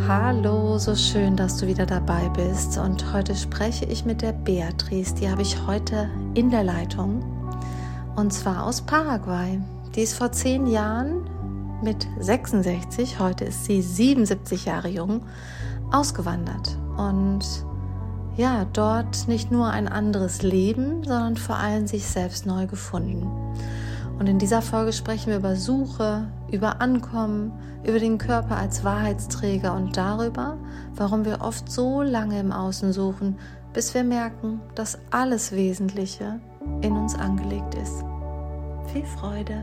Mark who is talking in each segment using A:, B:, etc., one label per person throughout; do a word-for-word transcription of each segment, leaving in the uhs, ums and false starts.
A: Hallo, so schön, dass du wieder dabei bist. Und heute spreche ich mit der Beatrice. Die habe ich heute in der Leitung. Und zwar aus Paraguay. Die ist vor zehn Jahren mit sechsundsechzig, heute ist sie siebenundsiebzig Jahre jung, ausgewandert. Und ja, dort nicht nur ein anderes Leben, sondern vor allem sich selbst neu gefunden. Und in dieser Folge sprechen wir über Suche, über Ankommen, über den Körper als Wahrheitsträger und darüber, warum wir oft so lange im Außen suchen, bis wir merken, dass alles Wesentliche in uns angelegt ist. Viel Freude!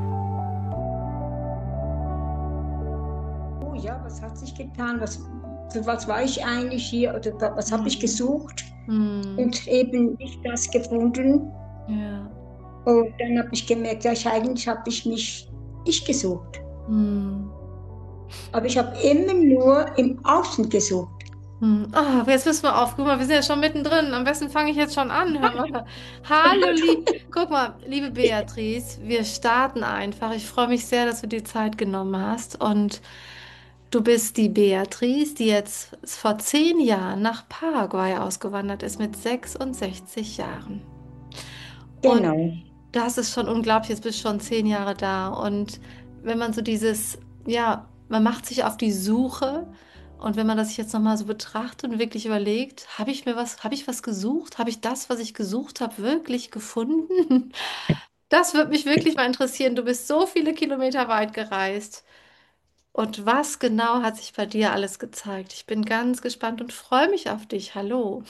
B: Oh ja, was hat sich getan? Was, für was war ich eigentlich hier? Oder was habe ich
A: Mhm.
B: gesucht
A: Mhm.
B: und eben nicht das gefunden?
A: Ja.
B: Und dann habe ich gemerkt, ja, ich, eigentlich habe ich mich ich gesucht.
A: Mhm.
B: Aber ich habe immer nur im Außen gesucht.
A: Hm. Ah, jetzt müssen wir auf. Guck mal, wir sind ja schon mittendrin. Am besten fange ich jetzt schon an. Hör mal. Hallo, lieb. Guck mal, liebe Beatrice, wir starten einfach. Ich freue mich sehr, dass du dir Zeit genommen hast. Und du bist die Beatrice, die jetzt vor zehn Jahren nach Paraguay ausgewandert ist mit sechsundsechzig Jahren. Und
B: Genau.
A: das ist schon unglaublich. Jetzt bist du schon zehn Jahre da. Und wenn man so dieses, ja, man macht sich auf die Suche. Und wenn man das jetzt nochmal so betrachtet und wirklich überlegt, habe ich mir was, habe ich was gesucht? Habe ich das, was ich gesucht habe, wirklich gefunden? Das würde mich wirklich mal interessieren. Du bist so viele Kilometer weit gereist. Und was genau hat sich bei dir alles gezeigt? Ich bin ganz gespannt und freue mich auf dich. Hallo.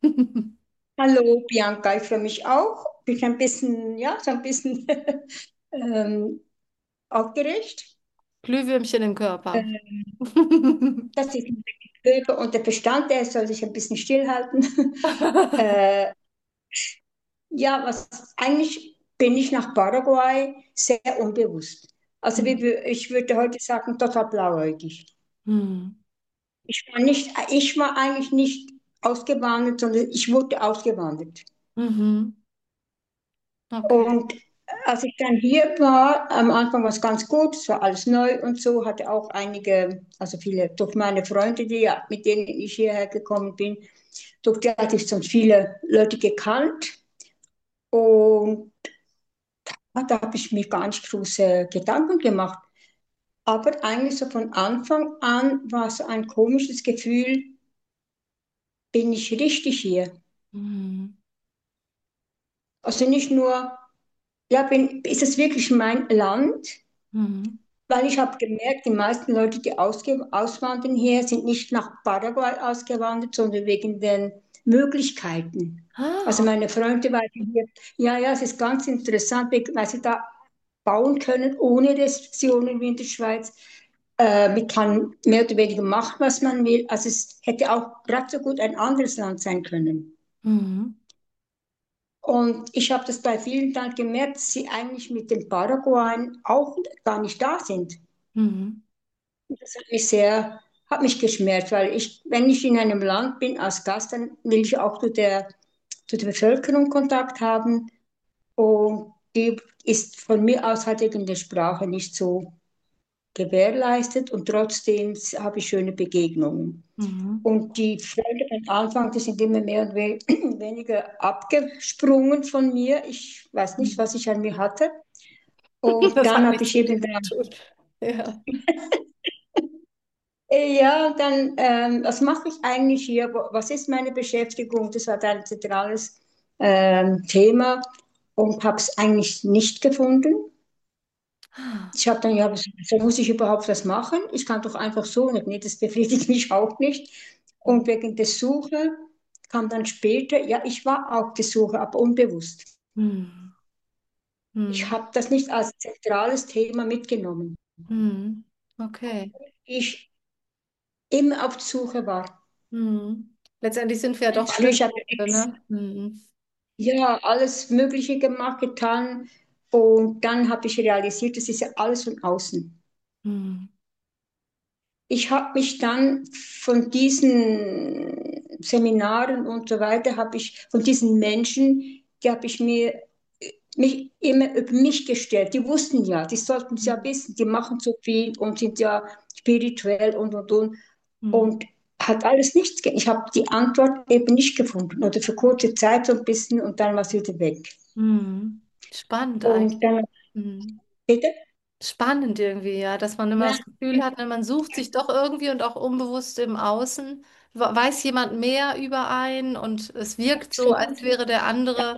B: Hallo Bianca, ich freue mich auch. Bin ein bisschen, ja, so ein bisschen ähm, aufgeregt.
A: Glühwürmchen im Körper.
B: Ähm, Das ist der Körper und der Verstand, der soll sich ein bisschen stillhalten. äh, Ja, was eigentlich bin ich nach Paraguay sehr unbewusst. Also wie, wir- ich würde heute sagen, total blauäugig.
A: Hm.
B: Ich war nicht, ich war eigentlich nicht ausgewandert, sondern ich wurde ausgewandert.
A: Mhm. Okay.
B: Und als ich dann hier war, am Anfang war es ganz gut, es war alles neu und so, hatte auch einige, also viele, durch meine Freunde, die, mit denen ich hierher gekommen bin, durch die hatte ich schon viele Leute gekannt. Und ah, da habe ich mir gar nicht große Gedanken gemacht. Aber eigentlich so von Anfang an war es ein komisches Gefühl, bin ich richtig hier?
A: Mhm.
B: Also nicht nur, ja, bin, ist es wirklich mein Land?
A: Mhm.
B: Weil ich habe gemerkt, die meisten Leute, die ausge auswandern hier, sind nicht nach Paraguay ausgewandert, sondern wegen den Möglichkeiten. Also
A: Ah,
B: meine Freunde, weil sie hier, ja, ja, es ist ganz interessant, weil sie da bauen können ohne Restriktionen wie in der Schweiz. Äh, man kann mehr oder weniger machen, was man will. Also es hätte auch gerade so gut ein anderes Land sein können.
A: mhm.
B: Und ich habe das bei vielen dann gemerkt, dass sie eigentlich mit den Paraguayern auch gar nicht da sind.
A: Mhm.
B: Das hat mich sehr, hat mich geschmerzt, weil ich, wenn ich in einem Land bin als Gast, dann will ich auch zu der, zu der Bevölkerung Kontakt haben. Und die ist von mir aus halt in der Sprache nicht so gewährleistet und trotzdem habe ich schöne Begegnungen.
A: Mhm.
B: Und die Freunde am Anfang, die sind immer mehr und we weniger abgesprungen von mir. Ich weiß nicht,
A: Mhm.
B: was ich an mir hatte. Und
A: Das
B: dann
A: hat
B: habe
A: nichts
B: ich
A: mit dir
B: eben
A: zu
B: dann,
A: tun. Ja.
B: äh, ja, dann, ähm, was mache ich eigentlich hier? Wo- Was ist meine Beschäftigung? Das war dann ein zentrales ähm, Thema und habe es eigentlich nicht gefunden. Ich habe dann, ja, so muss ich überhaupt was machen? Ich kann doch einfach so nicht. Nee, das befriedigt mich auch nicht. Und wegen der Suche kam dann später, ja, ich war auch die Suche, aber unbewusst.
A: Mhm.
B: Ich
A: Mhm.
B: habe das nicht als zentrales Thema mitgenommen.
A: Mhm. Okay.
B: Ich immer auf der Suche war.
A: Mhm. Letztendlich sind wir ja doch
B: Früher,
A: alle
B: ich habe
A: Suchende, ne? Mhm.
B: ja alles Mögliche gemacht, getan. Und dann habe ich realisiert, das ist ja alles von außen.
A: Mhm.
B: Ich habe mich dann von diesen Seminaren und so weiter, habe ich von diesen Menschen, die habe ich mir mich immer über mich gestellt. Die wussten ja, die sollten es ja wissen, die machen so viel und sind ja spirituell und und und.
A: Mhm.
B: und hat alles nichts gegeben. Ich habe die Antwort eben nicht gefunden oder für kurze Zeit so ein bisschen und dann war es wieder weg.
A: Mhm. Spannend
B: Und
A: eigentlich.
B: dann,
A: Mhm.
B: bitte?
A: Spannend irgendwie, ja, dass man immer
B: Ja,
A: das Gefühl hat, ne, man sucht sich doch irgendwie und auch unbewusst im Außen, we- weiß jemand mehr über einen und es wirkt so, als
B: absolut.
A: wäre der andere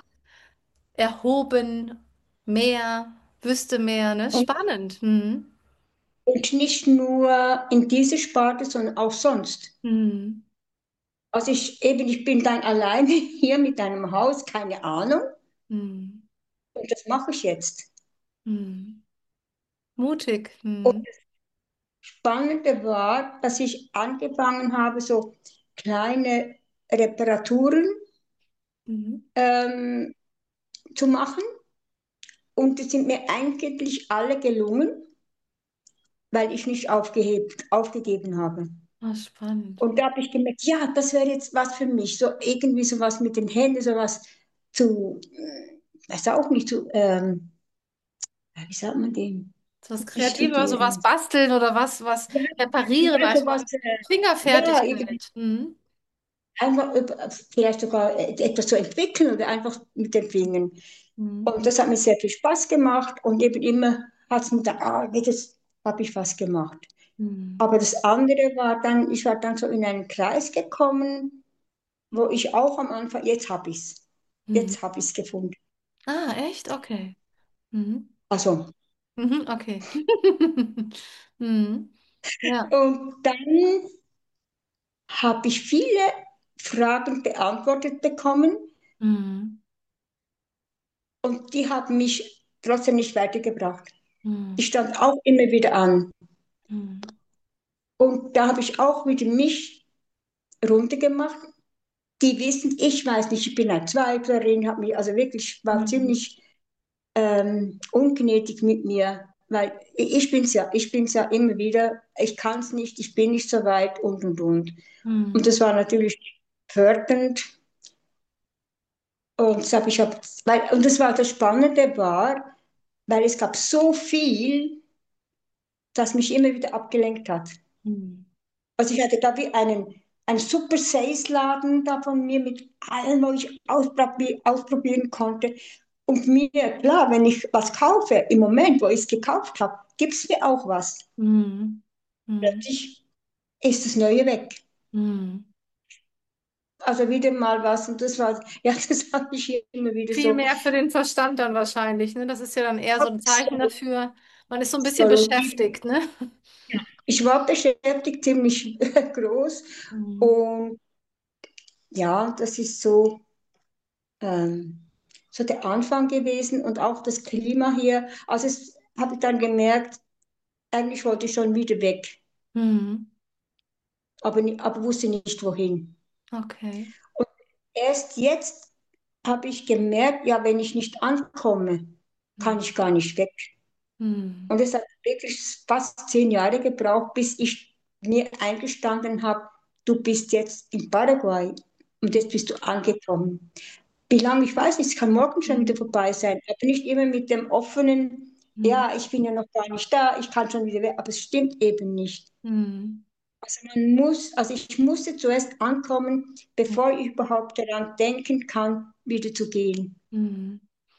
A: erhoben, mehr, wüsste mehr, ne?
B: Und,
A: Spannend. Mhm.
B: und nicht nur in dieser Sparte, sondern auch sonst.
A: Mhm.
B: Also ich eben, ich bin dann alleine hier mit einem Haus, keine Ahnung.
A: Mhm.
B: Und das mache ich jetzt.
A: Mhm. Mutig.
B: Und
A: Mhm.
B: das Spannende war, dass ich angefangen habe, so kleine Reparaturen
A: Mhm.
B: ähm, zu machen. Und die sind mir eigentlich alle gelungen, weil ich nicht aufgehebt, aufgegeben habe.
A: Ah, spannend.
B: Und da habe ich gemerkt, ja, das wäre jetzt was für mich. So irgendwie sowas mit den Händen, sowas zu, äh, weiß auch nicht, zu, ähm, wie sagt man dem?
A: So was
B: Nicht
A: Kreatives oder so was
B: studieren.
A: basteln oder was, was
B: Ja,
A: reparieren,
B: ja,
A: einfach
B: sowas,
A: was
B: äh, ja, irgendwie
A: Fingerfertigkeit. Mhm.
B: einfach über, vielleicht sogar äh, etwas zu entwickeln oder einfach mit den Fingern.
A: Mhm.
B: Und das hat mir sehr viel Spaß gemacht und eben immer hat es mir da, ah, jetzt habe ich was gemacht.
A: Mhm.
B: Aber das andere war dann, ich war dann so in einen Kreis gekommen, wo ich auch am Anfang, jetzt habe ich es,
A: Mhm.
B: jetzt habe ich es gefunden.
A: Ah, echt? Okay. Mhm.
B: Also,
A: Mhm, okay. Mhm. Ja.
B: und dann habe ich viele Fragen beantwortet bekommen
A: Mhm.
B: und die haben mich trotzdem nicht weitergebracht. Ich
A: Mhm.
B: stand auch immer wieder an.
A: Mhm.
B: Und da habe ich auch wieder mich runtergemacht. Die wissen, ich weiß nicht, ich bin eine Zweiflerin, habe mich also wirklich war
A: Mhm.
B: ziemlich ähm, ungnädig mit mir, weil ich bin's ja, ich bin's ja immer wieder, ich kann es nicht, ich bin nicht so weit und und und. Und
A: Mhm.
B: das war natürlich fördernd und das habe ich hab, weil und das war das Spannende war, weil es gab so viel, das mich immer wieder abgelenkt hat.
A: Mhm.
B: Also ich hatte da wie einen, einen super Sales-Laden da von mir mit allem, was ich ausprobieren, ausprobieren konnte. Und mir, klar, wenn ich was kaufe, im Moment, wo ich es gekauft habe, gibt es mir auch was.
A: Mhm. Mhm.
B: Plötzlich ist das Neue weg.
A: Mhm.
B: Also wieder mal was und das war, ja, das habe ich hier immer wieder
A: Viel
B: so
A: mehr für den Verstand dann wahrscheinlich, ne? Das ist ja dann eher so ein Zeichen
B: absolut,
A: dafür. Man ist so ein bisschen
B: absolut.
A: beschäftigt, ne?
B: Ich war beschäftigt, ziemlich groß
A: Mhm.
B: und ja, das ist so, ähm, so der Anfang gewesen und auch das Klima hier. Also es habe ich dann gemerkt, eigentlich wollte ich schon wieder weg,
A: Mhm.
B: aber, ni- aber wusste nicht wohin.
A: Okay.
B: Und erst jetzt habe ich gemerkt, ja, wenn ich nicht ankomme, kann
A: Mhm.
B: ich gar nicht weg.
A: Mhm.
B: Und es hat wirklich fast zehn Jahre gebraucht, bis ich mir eingestanden habe, du bist jetzt in Paraguay und jetzt bist du angekommen. Wie lange, ich weiß nicht, es kann morgen schon wieder
A: Mhm.
B: vorbei sein, aber nicht immer mit dem offenen,
A: Mhm.
B: ja, ich bin ja noch gar nicht da, ich kann schon wieder weg, aber es stimmt eben nicht.
A: Mhm.
B: Also man muss, also ich musste zuerst ankommen, bevor ich überhaupt daran denken kann, wieder zu gehen.
A: Mhm.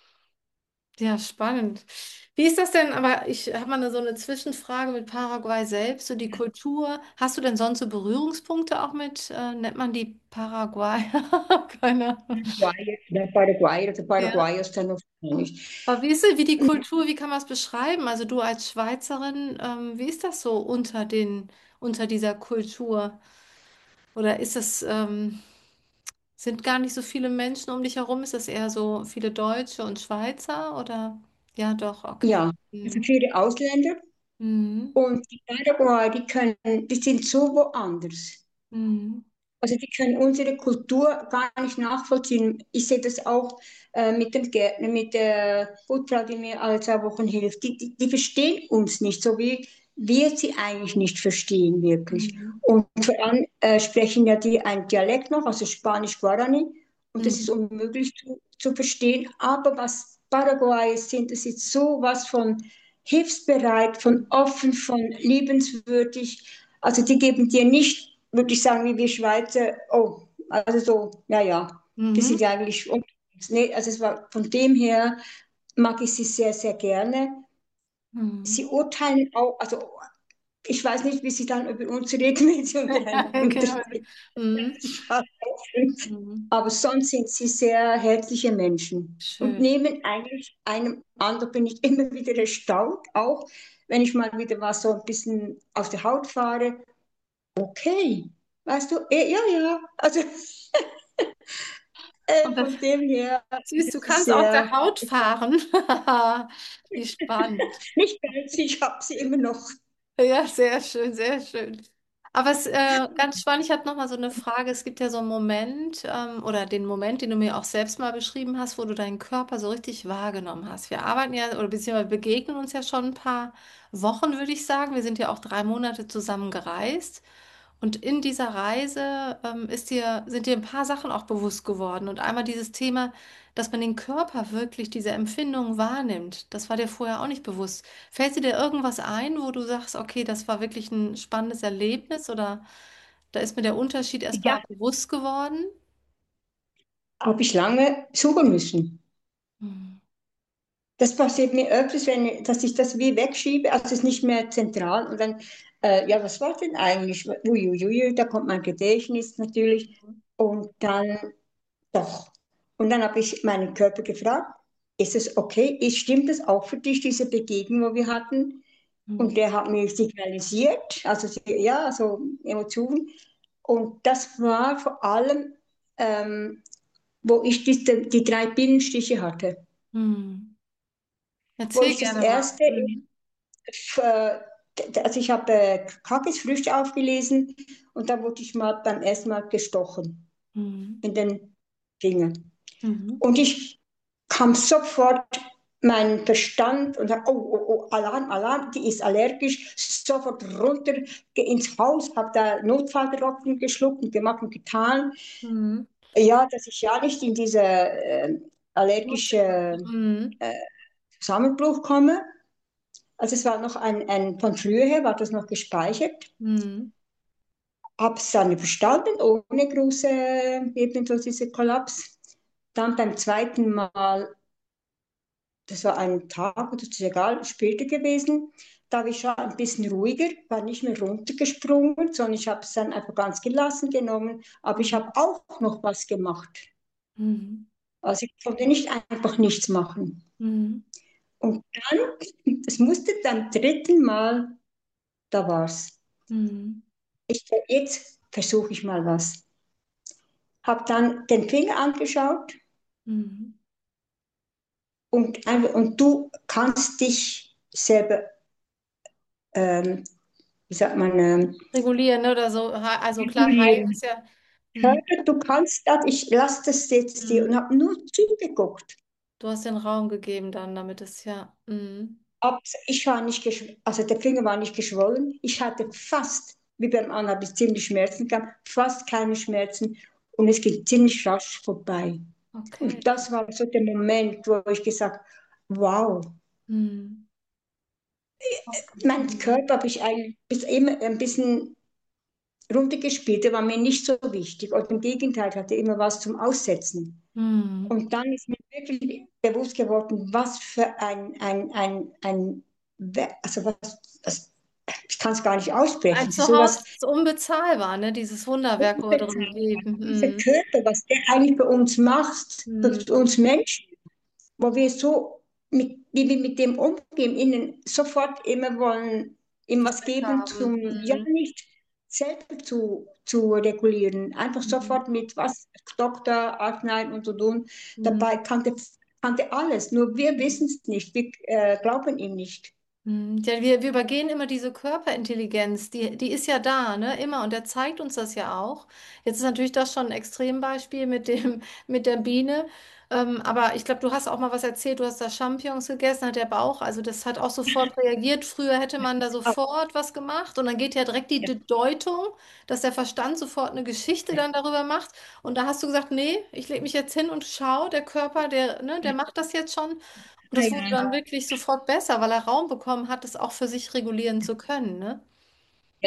A: Ja, spannend. Wie ist das denn? Aber ich habe mal eine, so eine Zwischenfrage mit Paraguay selbst, so die Kultur. Hast du denn sonst so Berührungspunkte auch mit, äh, nennt man die Paraguay? Keine Ahnung.
B: Paraguay, der Paraguay, der
A: Ja.
B: Paraguay ist dann noch nicht.
A: Aber wie ist denn, wie die Kultur, wie kann man es beschreiben? Also du als Schweizerin, ähm, wie ist das so unter den, unter dieser Kultur? Oder ist das, ähm, sind gar nicht so viele Menschen um dich herum? Ist das eher so viele Deutsche und Schweizer? Oder? Ja, doch, okay.
B: Ja, es sind
A: Mhm.
B: viele Ausländer
A: Mhm.
B: und die Paraguay, die können, die sind so woanders.
A: Mhm.
B: Also die können unsere Kultur gar nicht nachvollziehen. Ich sehe das auch äh, mit dem Gärtner, mit der Putzfrau, die mir alle zwei Wochen hilft. Die, die, die verstehen uns nicht, so wie wir sie eigentlich nicht verstehen, wirklich.
A: Mhm.
B: Und vor allem äh, sprechen ja die ein Dialekt noch, also Spanisch-Guarani. Und das ist
A: Mhm.
B: unmöglich zu, zu verstehen. Aber was Paraguay sind, das ist so was von hilfsbereit, von offen, von liebenswürdig. Also die geben dir nicht würde ich sagen, wie wir Schweizer, oh, also so, ja, ja, die
A: Mhm.
B: sind ja eigentlich, nee, also es war von dem her, mag ich sie sehr, sehr gerne. Sie
A: Mhm.
B: urteilen auch, also ich weiß nicht, wie sie dann über uns reden, wenn sie untereinander
A: Genau.
B: sind.
A: Mhm.
B: Ich fast aufregt.
A: Mhm.
B: Aber sonst sind sie sehr herzliche Menschen und
A: Schön.
B: nehmen eigentlich einem anderen, bin ich immer wieder erstaunt, auch wenn ich mal wieder was so ein bisschen aus der Haut fahre. Okay, weißt du, eh, ja, ja, also äh,
A: Und das,
B: von dem her,
A: siehst du,
B: das ist
A: kannst aus der
B: sehr,
A: Haut fahren. Wie spannend.
B: nicht ganz, ich habe sie immer noch.
A: Ja, sehr schön, sehr schön. Aber es äh, ganz spannend, ich habe noch mal so eine Frage. Es gibt ja so einen Moment ähm, oder den Moment, den du mir auch selbst mal beschrieben hast, wo du deinen Körper so richtig wahrgenommen hast. Wir arbeiten ja oder beziehungsweise begegnen uns ja schon ein paar Wochen, würde ich sagen. Wir sind ja auch drei Monate zusammen gereist. Und in dieser Reise ähm, ist dir, sind dir ein paar Sachen auch bewusst geworden. Und einmal dieses Thema, dass man den Körper wirklich, diese Empfindungen wahrnimmt. Das war dir vorher auch nicht bewusst. Fällt dir dir irgendwas ein, wo du sagst, okay, das war wirklich ein spannendes Erlebnis oder da ist mir der Unterschied
B: Ja,
A: erstmal bewusst geworden?
B: habe ich lange suchen müssen.
A: Hm.
B: Das passiert mir öfters, wenn, dass ich das wie wegschiebe, also es ist nicht mehr zentral und dann, äh, ja, was war denn eigentlich? Uiuiui, da kommt mein Gedächtnis natürlich und dann doch. Und dann habe ich meinen Körper gefragt, ist es okay? Ist, stimmt das auch für dich, diese Begegnung, die wir hatten? Und
A: Hm.
B: der hat mir signalisiert, also ja, so Emotionen. Und das war vor allem, ähm, wo ich die, die drei Bienenstiche hatte,
A: Hm.
B: wo
A: Erzähl
B: ich das
A: gerne mal.
B: erste
A: Hm.
B: äh, also ich habe äh, Kakis Früchte aufgelesen und da wurde ich mal beim ersten Mal gestochen
A: Hm.
B: in den Finger.
A: Mhm.
B: Und ich kam sofort mein Verstand und sagte, oh, oh, oh, Alarm, Alarm, die ist allergisch, sofort runter, geh ins Haus, habe da Notfalltropfen geschluckt und gemacht und getan.
A: Mhm.
B: Ja, dass ich ja nicht in diese äh, allergische
A: Mhm.
B: äh, Zusammenbruch komme. Also es war noch ein, ein, von früher her war das noch gespeichert.
A: Mhm.
B: Habe es dann überstanden, ohne große, eben so diese Kollaps. Dann beim zweiten Mal, das war ein Tag, das ist egal, später gewesen, da war ich schon ein bisschen ruhiger, war nicht mehr runtergesprungen, sondern ich habe es dann einfach ganz gelassen genommen. Aber ich habe
A: Mhm.
B: auch noch was gemacht.
A: Mhm.
B: Also ich konnte nicht einfach nichts machen.
A: Mhm.
B: Und dann, es musste beim dritten Mal, da war's.
A: Mhm.
B: Ich, jetzt versuche ich mal was. Habe dann den Finger angeschaut
A: Mhm.
B: und, einfach- und du kannst dich selber, ähm, wie sagt man, ähm,
A: Regulieren, ne, oder so. Ha- Also klar, heilen
B: regulieren.
A: ist ja. Mhm.
B: Körper, du kannst das, ich lasse das jetzt dir und
A: Mhm.
B: habe nur zugeguckt.
A: Du hast den Raum gegeben dann, damit es ja. Mhm.
B: Ab, ich war nicht, geschw- also der Finger war nicht geschwollen. Ich hatte fast, wie beim anderen, habe ich ziemlich Schmerzen gehabt, fast keine Schmerzen und es ging ziemlich rasch vorbei.
A: Okay.
B: Und das war so der Moment, wo ich gesagt, wow,
A: Mhm. Okay.
B: mein
A: Mhm.
B: Körper habe ich eigentlich bis immer ein bisschen runtergespielt, der war mir nicht so wichtig. Und im Gegenteil, hatte immer was zum Aussetzen.
A: Mhm.
B: Und dann ist mir wirklich bewusst geworden, was für ein, ein, ein, ein also was, was ich kann es gar nicht
A: Ein
B: aussprechen, so
A: Zuhause
B: was
A: ist unbezahlbar, ne? Dieses Wunderwerk, wo wir drin
B: unbezahlbar.
A: leben.
B: Dieser
A: Mhm.
B: Körper, was der eigentlich für uns macht, für
A: Mhm.
B: uns Menschen, wo wir so, mit, wie wir mit dem umgehen, ihnen sofort immer wollen, ihm was geben
A: Zurückhaben.
B: zum, ja
A: Mhm.
B: nicht selber zu, zu regulieren, einfach
A: Mhm.
B: sofort mit was, Doktor, Arznei und und und,
A: Mhm.
B: dabei kannte, kannte alles, nur wir wissen es nicht, wir äh, glauben ihm nicht.
A: Hm, ja, wir, wir übergehen immer diese Körperintelligenz, die, die ist ja da, ne? Immer und der zeigt uns das ja auch. Jetzt ist natürlich das schon ein Extrembeispiel mit dem, mit der Biene. Ähm, aber ich glaube, du hast auch mal was erzählt, du hast da Champignons gegessen, hat der Bauch, also das hat auch sofort reagiert. Früher hätte man da
B: Aber,
A: sofort was gemacht und dann geht ja direkt die
B: ja,
A: Deutung, dass der Verstand sofort eine Geschichte
B: ja,
A: dann darüber macht. Und da hast du gesagt, nee, ich lege mich jetzt hin und schau, der Körper, der, ne, der macht das jetzt schon. Und das wurde dann
B: ja,
A: wirklich sofort besser, weil er Raum bekommen hat, es auch für sich regulieren zu können, ne?
B: ja.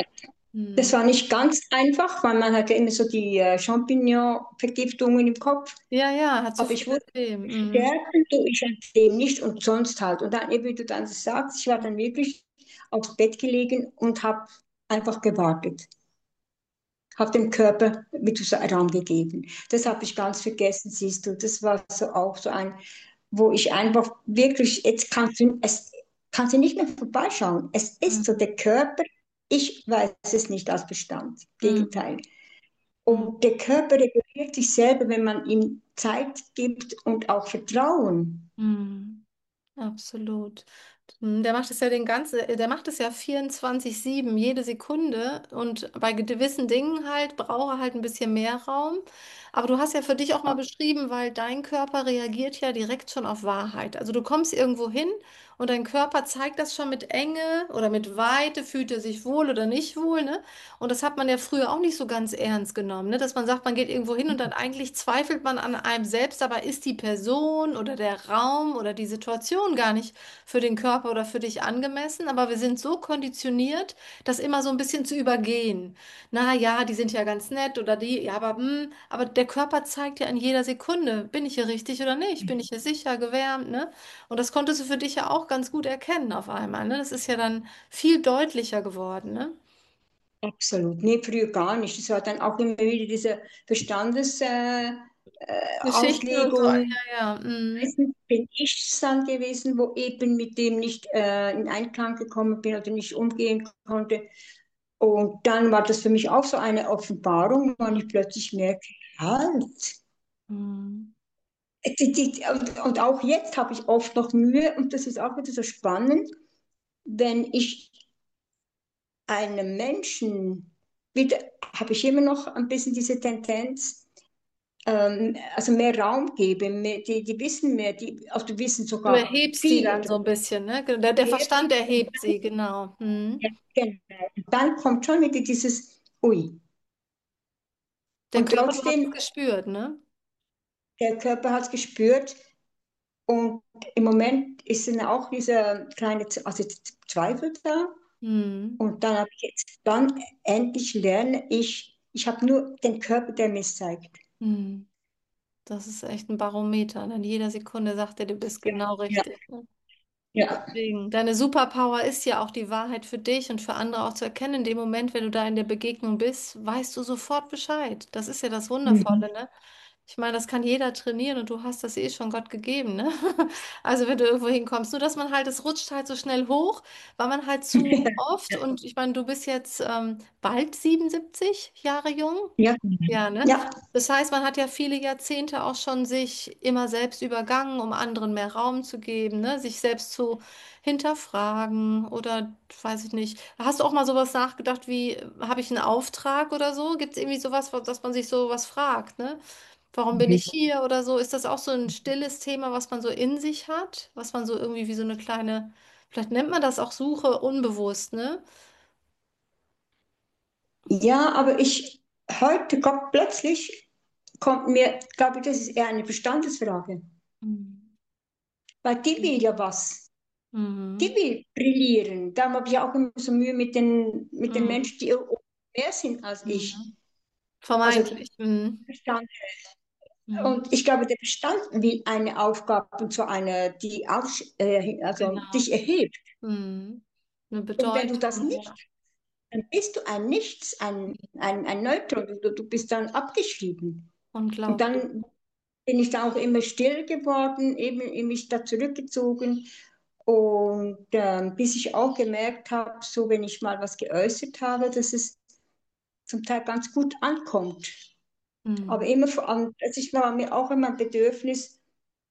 B: Das
A: Mhm.
B: war nicht ganz einfach, weil man hatte immer so die äh, Champignon-Vergiftungen im Kopf.
A: Ja, ja, hat so
B: Aber ich
A: viele
B: wurde
A: Themen. Mhm.
B: stärken tue ich an dem nicht und sonst halt. Und dann, eben wie du dann sagst, ich war dann wirklich aufs Bett gelegen und habe einfach gewartet. Habe dem Körper, wie du sagst, Raum gegeben. Das habe ich ganz vergessen, siehst du. Das war so auch so ein, wo ich einfach wirklich, jetzt kannst du, es kannst du nicht mehr vorbeischauen. Es ist so
A: Mhm.
B: der Körper, ich weiß es nicht als Bestand.
A: Mhm.
B: Gegenteil.
A: Mhm.
B: Und der Körper reguliert sich selber, wenn man ihm Zeit gibt und auch Vertrauen.
A: Mhm. Absolut. Hm, Der macht es ja den ganzen, der macht es ja vierundzwanzig sieben, jede Sekunde. Und bei gewissen Dingen halt braucht er halt ein bisschen mehr Raum. Aber du hast ja für dich auch mal beschrieben, weil dein Körper reagiert ja direkt schon auf Wahrheit. Also du kommst irgendwo hin und dein Körper zeigt das schon mit Enge oder mit Weite, fühlt er sich wohl oder nicht wohl, ne? Und das hat man ja früher auch nicht so ganz ernst genommen, ne? Dass man sagt, man geht irgendwo hin und dann eigentlich zweifelt man an einem selbst, aber ist die Person oder der Raum oder die Situation gar nicht für den Körper oder für dich angemessen, aber wir sind so konditioniert, das immer so ein bisschen zu übergehen. Na ja, die sind ja ganz nett oder die, ja, aber, hm, aber der Körper zeigt ja in jeder Sekunde, bin ich hier richtig oder nicht, bin ich hier sicher, gewärmt, ne? Und das konntest du für dich ja auch ganz gut erkennen auf einmal, ne? Das ist ja dann viel deutlicher geworden, ne?
B: Absolut. Nee, früher gar nicht. Es war dann auch immer wieder diese Verstandesauslegung. Äh, äh,
A: Geschichten und so, ja,
B: Auslegung.
A: ja. Mhm.
B: Meistens bin ich es dann gewesen, wo eben mit dem nicht äh, in Einklang gekommen bin oder nicht umgehen konnte. Und dann war das für mich auch so eine Offenbarung, wann ich plötzlich merke, halt.
A: Mhm.
B: Die, die, und, und auch jetzt habe ich oft noch Mühe, und das ist auch wieder so spannend, wenn ich einem Menschen, wieder habe ich immer noch ein bisschen diese Tendenz, ähm, also mehr Raum gebe, mehr, die, die wissen mehr, die, also die wissen
A: Du
B: sogar
A: erhebst sie
B: viel
A: dann
B: oder
A: so ein bisschen, ne? Der, der Verstand erhebt sie, genau.
B: ja,
A: Mhm.
B: genau. Und dann kommt schon wieder dieses Ui.
A: Der
B: Und
A: Körper, du hast es
B: trotzdem,
A: gespürt, ne?
B: der Körper hat es gespürt und im Moment ist dann auch dieser kleine Z- also Zweifel da.
A: Mhm.
B: Und dann habe ich jetzt, dann endlich lerne ich, ich habe nur den Körper, der mir zeigt.
A: Mhm. Das ist echt ein Barometer. Ne? In jeder Sekunde sagt er, du bist
B: Ja,
A: genau
B: ja,
A: richtig. Ne?
B: ja.
A: Deswegen, deine Superpower ist ja auch die Wahrheit für dich und für andere auch zu erkennen. In dem Moment, wenn du da in der Begegnung bist, weißt du sofort Bescheid. Das ist ja das
B: Mhm.
A: Wundervolle, ne? Ich meine, das kann jeder trainieren und du hast das eh schon Gott gegeben, ne? Also wenn du irgendwo hinkommst, nur dass man halt, es rutscht halt so schnell hoch, weil man halt zu oft,
B: Ja,
A: und ich meine, du bist jetzt ähm, bald siebenundsiebzig Jahre jung.
B: ja,
A: Ja, ne?
B: ja.
A: Das heißt, man hat ja viele Jahrzehnte auch schon sich immer selbst übergangen, um anderen mehr Raum zu geben, ne? Sich selbst zu hinterfragen oder weiß ich nicht. Hast du auch mal sowas nachgedacht wie, habe ich einen Auftrag oder so? Gibt es irgendwie sowas, dass man sich sowas fragt, ne? Warum bin ich hier oder so? Ist das auch so ein stilles Thema, was man so in sich hat? Was man so irgendwie wie so eine kleine, vielleicht nennt man das auch Suche unbewusst, ne?
B: Ja, aber ich, heute kommt plötzlich, kommt mir, glaube ich, das ist eher eine Verstandesfrage.
A: Mhm.
B: Weil die will ja was. Die
A: Mhm.
B: will brillieren. Darum habe ich auch immer so Mühe mit den, mit den
A: Mhm.
B: Menschen, die mehr sind als ich.
A: Mhm.
B: Also
A: Vermeintlich. Mhm.
B: Verstand.
A: Mhm.
B: Und ich glaube, der Verstand will eine Aufgabe, und zwar eine, die auf, äh, also
A: Genau.
B: dich erhebt.
A: Mhm. Eine
B: Und wenn du das
A: Bedeutung,
B: nicht,
A: ja.
B: dann bist du ein Nichts, ein, ein, ein Neutron. Du, du bist dann abgeschrieben. Und
A: Unglaublich.
B: dann bin ich da auch immer still geworden, eben in mich da zurückgezogen. Und ähm, bis ich auch gemerkt habe, so wenn ich mal was geäußert habe, dass es zum Teil ganz gut ankommt. Aber
A: Mhm.
B: immer vor allem, es ist war mir auch immer ein Bedürfnis,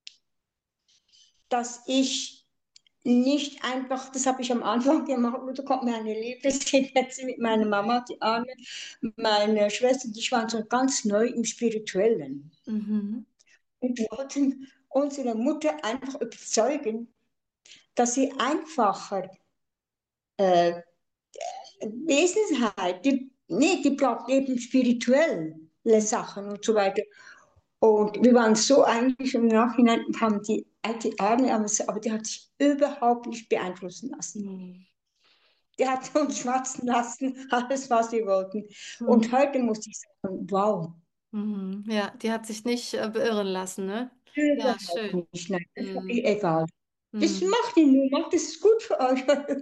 B: dass ich nicht einfach, das habe ich am Anfang gemacht, da kommt mir eine Lieblingsszene mit meiner Mama, die Arme, meine Schwester, die waren so ganz neu im Spirituellen
A: Mhm.
B: und wollten unsere Mutter einfach überzeugen, dass sie einfacher äh, Wesenheit, die, nee, die braucht eben spirituelle
A: Mhm.
B: Sachen und so weiter. Und wir waren so eigentlich im Nachhinein, haben die, die Arme, aber die hat sich überhaupt nicht beeinflussen lassen.
A: Mhm.
B: Der hat uns schwatzen lassen, alles, was wir wollten. Und
A: Mhm.
B: heute muss ich sagen, wow,
A: Mhm. Ja, die hat sich nicht äh, beirren lassen, ne? Ja,
B: überhaupt
A: schön.
B: nicht. Nein, das war ihr
A: Mhm.
B: egal. Das
A: Mhm.
B: macht ihr nur, macht, das ist gut für euch.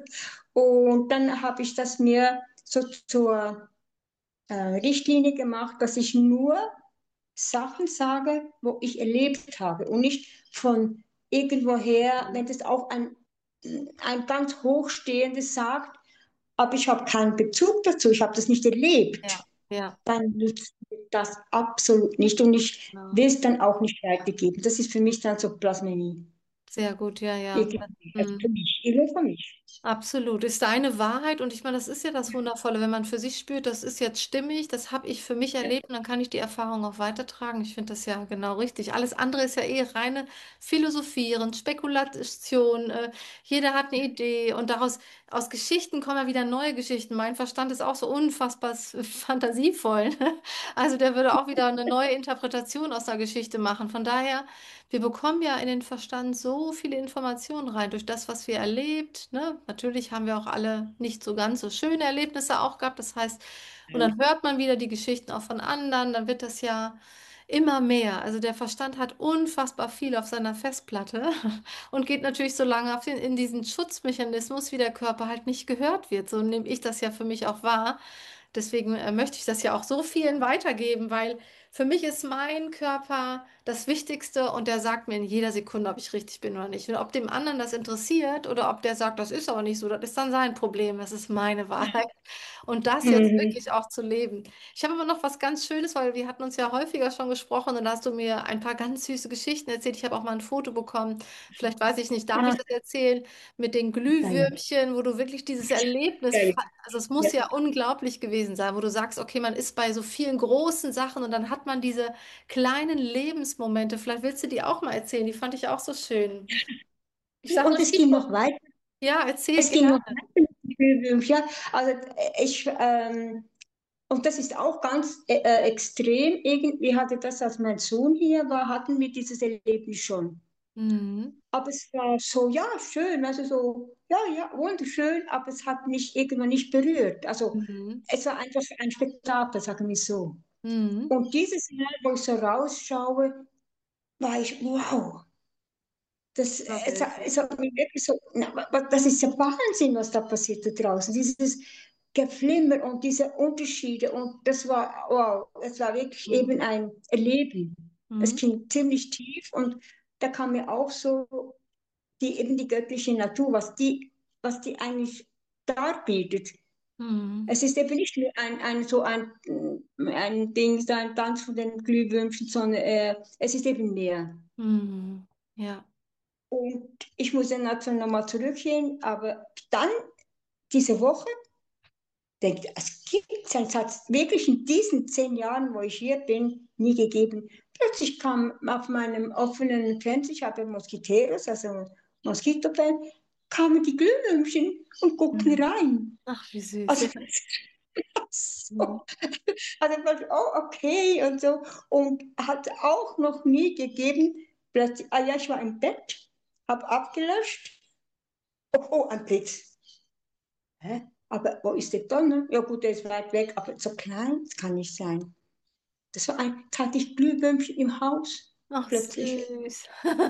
B: Und dann habe ich das mir so zur äh, Richtlinie gemacht, dass ich nur Sachen sage, wo ich erlebt habe und nicht von irgendwoher, wenn das auch ein, ein ganz Hochstehendes sagt, aber ich habe keinen Bezug dazu, ich habe das nicht erlebt,
A: Ja, ja,
B: dann nützt mir das absolut nicht und ich will
A: genau.
B: es dann auch nicht weitergeben. Das ist für mich dann so Blasphemie.
A: Sehr gut, ja, ja.
B: Irgendwie. Also für
A: Mhm.
B: mich, nur für mich.
A: Absolut, ist deine Wahrheit und ich meine, das ist ja das Wundervolle, wenn man für sich spürt, das ist jetzt stimmig, das habe ich für mich erlebt und dann kann ich die Erfahrung auch weitertragen. Ich finde das ja genau richtig. Alles andere ist ja eh reine Philosophieren, Spekulation, äh, jeder hat eine Idee und daraus, aus Geschichten kommen ja wieder neue Geschichten. Mein Verstand ist auch so unfassbar s- fantasievoll. Ne? Also der würde auch wieder eine neue Interpretation aus der Geschichte machen. Von daher. Wir bekommen ja in den Verstand so viele Informationen rein durch das, was wir erlebt. Ne? Natürlich haben wir auch alle nicht so ganz so schöne Erlebnisse auch gehabt. Das heißt, und dann hört man wieder die Geschichten auch von anderen, dann wird das ja immer mehr. Also der Verstand hat unfassbar viel auf seiner Festplatte und geht natürlich so lange auf den, in diesen Schutzmechanismus, wie der Körper halt nicht gehört wird. So nehme ich das ja für mich auch wahr. Deswegen äh, möchte ich das ja auch so vielen weitergeben, weil für mich ist mein Körper das Wichtigste und der sagt mir in jeder Sekunde, ob ich richtig bin oder nicht. Und ob dem anderen das interessiert oder ob der sagt, das ist aber nicht so, das ist dann sein Problem, das ist meine Wahrheit. Und das jetzt
B: Mhm.
A: wirklich auch zu leben. Ich habe aber noch was ganz Schönes, weil wir hatten uns ja häufiger schon gesprochen und da hast du mir ein paar ganz süße Geschichten erzählt. Ich habe auch mal ein Foto bekommen. Vielleicht weiß ich nicht, darf ich
B: Ja,
A: das erzählen? Mit den
B: ja, ja.
A: Glühwürmchen, wo du wirklich dieses
B: Ja,
A: Erlebnis,
B: ja.
A: also es muss
B: Ja.
A: ja unglaublich gewesen sein, wo du sagst, okay, man ist bei so vielen großen Sachen und dann hat man diese kleinen Lebensmomente. Vielleicht willst du die auch mal erzählen. Die fand ich auch so schön. Ich sage
B: Und
A: nur
B: es ging
A: Stichwort.
B: noch weiter.
A: Ja, erzähl
B: Es ging noch
A: gerne.
B: weiter mit den Glühwürmchen. Ja, also äh, ich, ähm, und das ist auch ganz äh, äh, extrem. Irgendwie hatte das, als mein Sohn hier war, hatten wir dieses Erlebnis schon.
A: Mhm.
B: Aber es war so, ja, schön, also so, ja, ja, wunderschön, aber es hat mich irgendwann nicht berührt. Also
A: Mhm.
B: es war einfach ein Spektakel, sagen wir so.
A: Mhm.
B: Und dieses Mal, wo ich so rausschaue, war ich, wow, das, es, hat-
A: Vorbildlich.
B: es hat mich wirklich so, na, wa- das ist ja Wahnsinn, was da passiert da draußen. Dieses Geflimmer und diese Unterschiede und das war, wow, es war wirklich eben
A: Mhm.
B: ein Erleben. Es
A: Mhm.
B: ging ziemlich tief und da kam mir auch so die eben die göttliche Natur, was die, was die eigentlich darbietet.
A: Mhm.
B: Es ist eben nicht nur ein, ein so ein, ein Ding, so ein Tanz von den Glühwürmchen, sondern äh, es ist eben mehr.
A: Mhm. Ja.
B: Und ich muss dann dazu nochmal zurückgehen, aber dann diese Woche, denkt, es gibt es, es hat wirklich in diesen zehn Jahren, wo ich hier bin, nie gegeben. Plötzlich kam auf meinem offenen Fenster, ich habe Moskiteros, also Moskitofan, kamen die Glühwürmchen und guckten
A: Mhm.
B: rein.
A: Ach, wie süß.
B: Also,
A: Ja. Mhm.
B: so. Also, ich dachte, oh, okay und so. Und hat auch noch nie gegeben, plötzlich, ah ja, ich war im Bett, habe abgelöscht. Oh, oh, ein Blitz. Hä? Aber wo ist der Donner? Ja gut, der ist weit weg, aber so klein, das kann nicht sein. Das war ein, da hatte ich Glühwürmchen im Haus,
A: Ach,
B: plötzlich.
A: süß.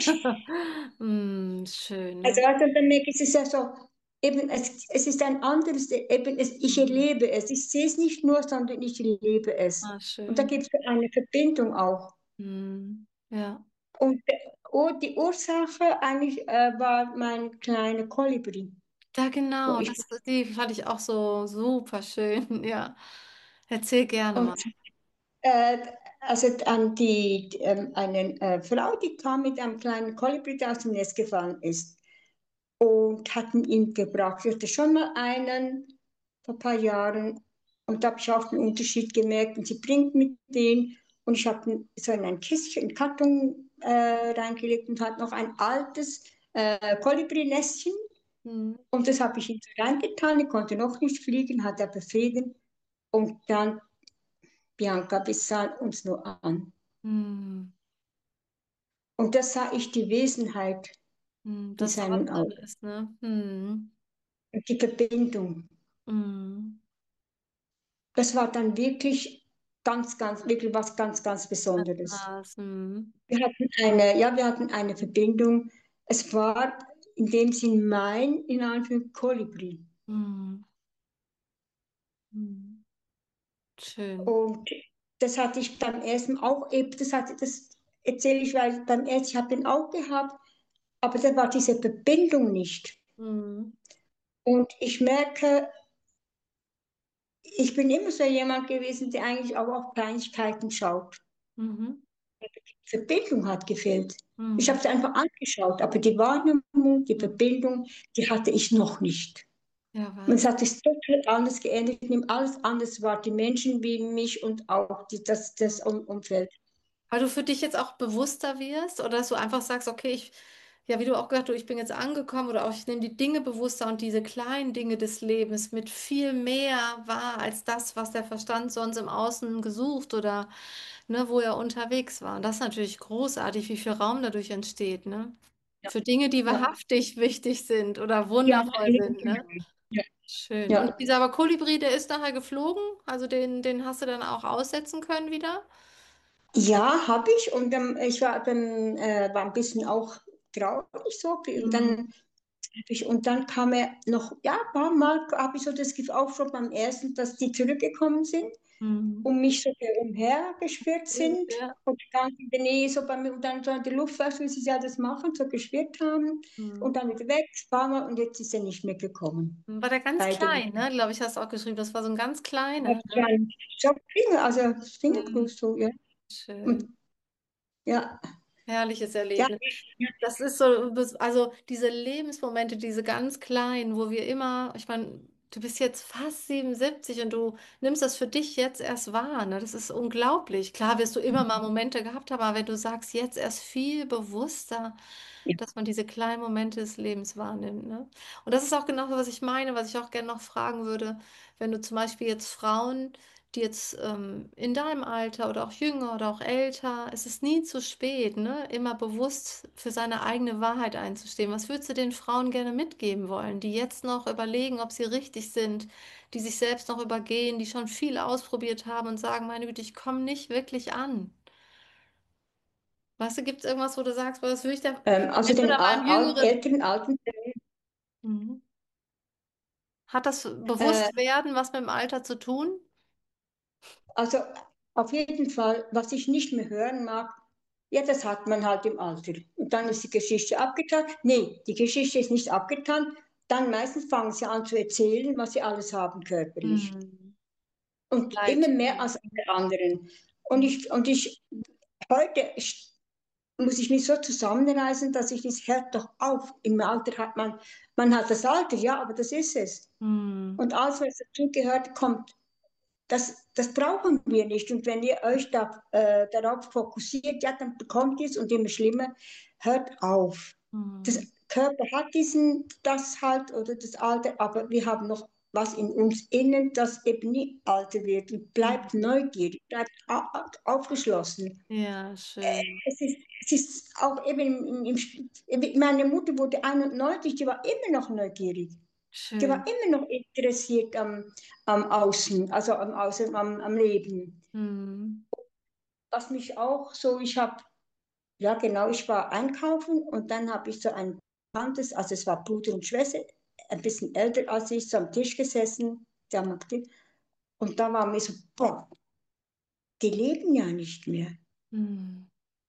A: Mm, schön,
B: Also,
A: ne?
B: also dann merke ich, es ist ja so, eben, es, es ist ein anderes, eben, es, ich
A: Mhm.
B: erlebe es. Ich sehe es nicht nur, sondern ich erlebe es.
A: Ah,
B: Und da
A: schön.
B: gibt es eine Verbindung auch.
A: Mm, ja.
B: Und äh, oh, die Ursache eigentlich äh, war mein kleiner Kolibri,
A: Ja,
B: wo
A: genau.
B: ich
A: Das, die fand ich auch so super schön. Ja. Erzähl gerne mal.
B: und äh, also an die ähm, eine äh, Frau, die kam mit einem kleinen Kolibri, der aus dem Nest gefallen ist und hatten ihn gebracht. Ich hatte schon mal einen vor ein paar Jahren und da habe ich auch den Unterschied gemerkt. Und sie bringt mit den und ich habe ihn so in ein Kistchen, einen Karton äh, reingelegt und hat noch ein altes äh, Kolibri-Nestchen
A: Mm,
B: und das habe ich ihm so reingetan. Ich konnte noch nicht fliegen, hatte aber Federn und dann, Bianca, wir sahen uns nur an.
A: mm,
B: Und da sah ich die Wesenheit
A: mm,
B: in
A: dass da was
B: seinen
A: drin
B: Augen
A: ist, ne? Mm,
B: und die Verbindung.
A: Mhm.
B: Das war dann wirklich ganz, ganz, wirklich was ganz, ganz
A: Das
B: Besonderes.
A: war's. Mhm.
B: Wir hatten eine, ja, wir hatten eine Verbindung. Es war in dem Sinn mein, in Anführungszeichen, Kolibri.
A: Mhm. Mhm. Schön.
B: Und das hatte ich beim ersten auch, eben, das hatte, das erzähle ich, weil beim ersten, ich habe den auch gehabt, aber da war diese Verbindung nicht.
A: Mhm.
B: Und ich merke, ich bin immer so jemand gewesen, der eigentlich auch auf Kleinigkeiten schaut.
A: Mhm.
B: Verbindung hat gefehlt. Ich habe
A: Mhm.
B: sie einfach angeschaut, aber die Wahrnehmung, die
A: Mhm.
B: Verbindung, die hatte ich noch nicht.
A: Ja,
B: Und es
A: Wahnsinn.
B: hat sich total anders geändert. Ich nehme alles anders wahr, die Menschen wie mich und auch die, das, das Um- Umfeld.
A: Weil du für dich jetzt auch bewusster wirst oder dass du einfach sagst, okay, ich, ja, wie du auch gesagt hast, du, ich bin jetzt angekommen oder auch ich nehme die Dinge bewusster und diese kleinen Dinge des Lebens mit viel mehr wahr als das, was der Verstand sonst im Außen gesucht oder ne, wo er unterwegs war. Und das ist natürlich großartig, wie viel Raum dadurch entsteht, ne?
B: Ja,
A: Für Dinge, die
B: ja,
A: wahrhaftig wichtig sind oder
B: ja,
A: wundervoll sind, ne?
B: ja,
A: Schön. Und
B: ja.
A: dieser aber Kolibri, der ist nachher geflogen, also den, den hast du dann auch aussetzen können wieder?
B: Ja, habe ich. Und ähm, ich war dann äh, war ein bisschen auch traurig so. Und dann
A: Mhm.
B: hab ich, und dann kam er noch, ja, ein paar Mal habe ich so das Gefühl, auch schon beim ersten, dass die zurückgekommen sind
A: Mhm.
B: und mich so umhergeschwirrt sind
A: Ja.
B: und ganz in der Nähe so bei mir und dann so in die Luft, weißt du, wie sie ja das machen, so geschwirrt haben und
A: Mhm.
B: dann wieder weg, ein paar Mal und jetzt ist er nicht mehr gekommen.
A: War der ganz
B: Beide
A: klein,
B: Male.
A: ne? Glaube ich, hast du auch geschrieben. Das war so ein ganz
B: Ja,
A: kleiner, ne?
B: klein. So Finger, also
A: Mhm.
B: Fingergroß so, ja. Und
A: Schön.
B: ja,
A: Herrliches
B: ja,
A: Erlebnis. Das ist so, also diese Lebensmomente, diese ganz kleinen, wo wir immer, ich meine, du bist jetzt fast siebenundsiebzig und du nimmst das für dich jetzt erst wahr, ne? Das ist unglaublich. Klar wirst du immer mal Momente gehabt haben, aber wenn du sagst, jetzt erst viel bewusster,
B: ja.
A: dass man diese kleinen Momente des Lebens wahrnimmt, ne? Und das ist auch genau, was ich meine, was ich auch gerne noch fragen würde, wenn du zum Beispiel jetzt Frauen, die jetzt ähm, in deinem Alter oder auch jünger oder auch älter, es ist nie zu spät, ne? Immer bewusst für seine eigene Wahrheit einzustehen. Was würdest du den Frauen gerne mitgeben wollen, die jetzt noch überlegen, ob sie richtig sind, die sich selbst noch übergehen, die schon viel ausprobiert haben und sagen, meine Güte, ich komme nicht wirklich an. Weißt du, gibt es irgendwas, wo du sagst, boah, das würde ich da
B: Ähm, also
A: jetzt
B: den
A: oder meinem
B: al al
A: jüngeren.
B: älteren, alten,
A: Mhm. Hat das
B: äh,
A: Bewusstwerden was mit dem Alter zu tun?
B: also auf jeden Fall, was ich nicht mehr hören mag, ja, das hat man halt im Alter. Und dann ist die Geschichte abgetan. Nee, die Geschichte ist nicht abgetan. Dann meistens fangen sie an zu erzählen, was sie alles haben körperlich.
A: Mhm.
B: Und immer
A: Leid.
B: mehr als alle anderen. Und
A: Mhm.
B: ich, und ich, heute muss ich mich so zusammenreißen, dass ich nicht, hört doch auf. Im Alter hat man, man hat das Alter, ja, aber das ist es.
A: Mhm.
B: Und alles, was dazugehört, kommt. Das, das brauchen wir nicht. Und wenn ihr euch da, äh, darauf fokussiert, ja, dann bekommt ihr es und immer schlimmer. Hört auf. Das
A: Mhm.
B: Körper hat diesen, das halt oder das Alter, aber wir haben noch was in uns innen, das eben nie alter wird. Und bleibt
A: Mhm.
B: neugierig, bleibt aufgeschlossen.
A: Ja, schön.
B: Es ist, es ist auch eben, im, im, im, meine Mutter wurde einundneunzig, die war immer noch neugierig. Die war
A: Schön.
B: immer noch interessiert am, am Außen, also am Außen, am, am Leben.
A: Mhm.
B: Was mich auch so, ich habe, ja genau, ich war einkaufen und dann habe ich so ein Bekanntes, also es war Bruder und Schwester, ein bisschen älter als ich, so am Tisch gesessen, der haben gesagt, und da war mir so, boah, die leben ja nicht mehr.
A: Mhm.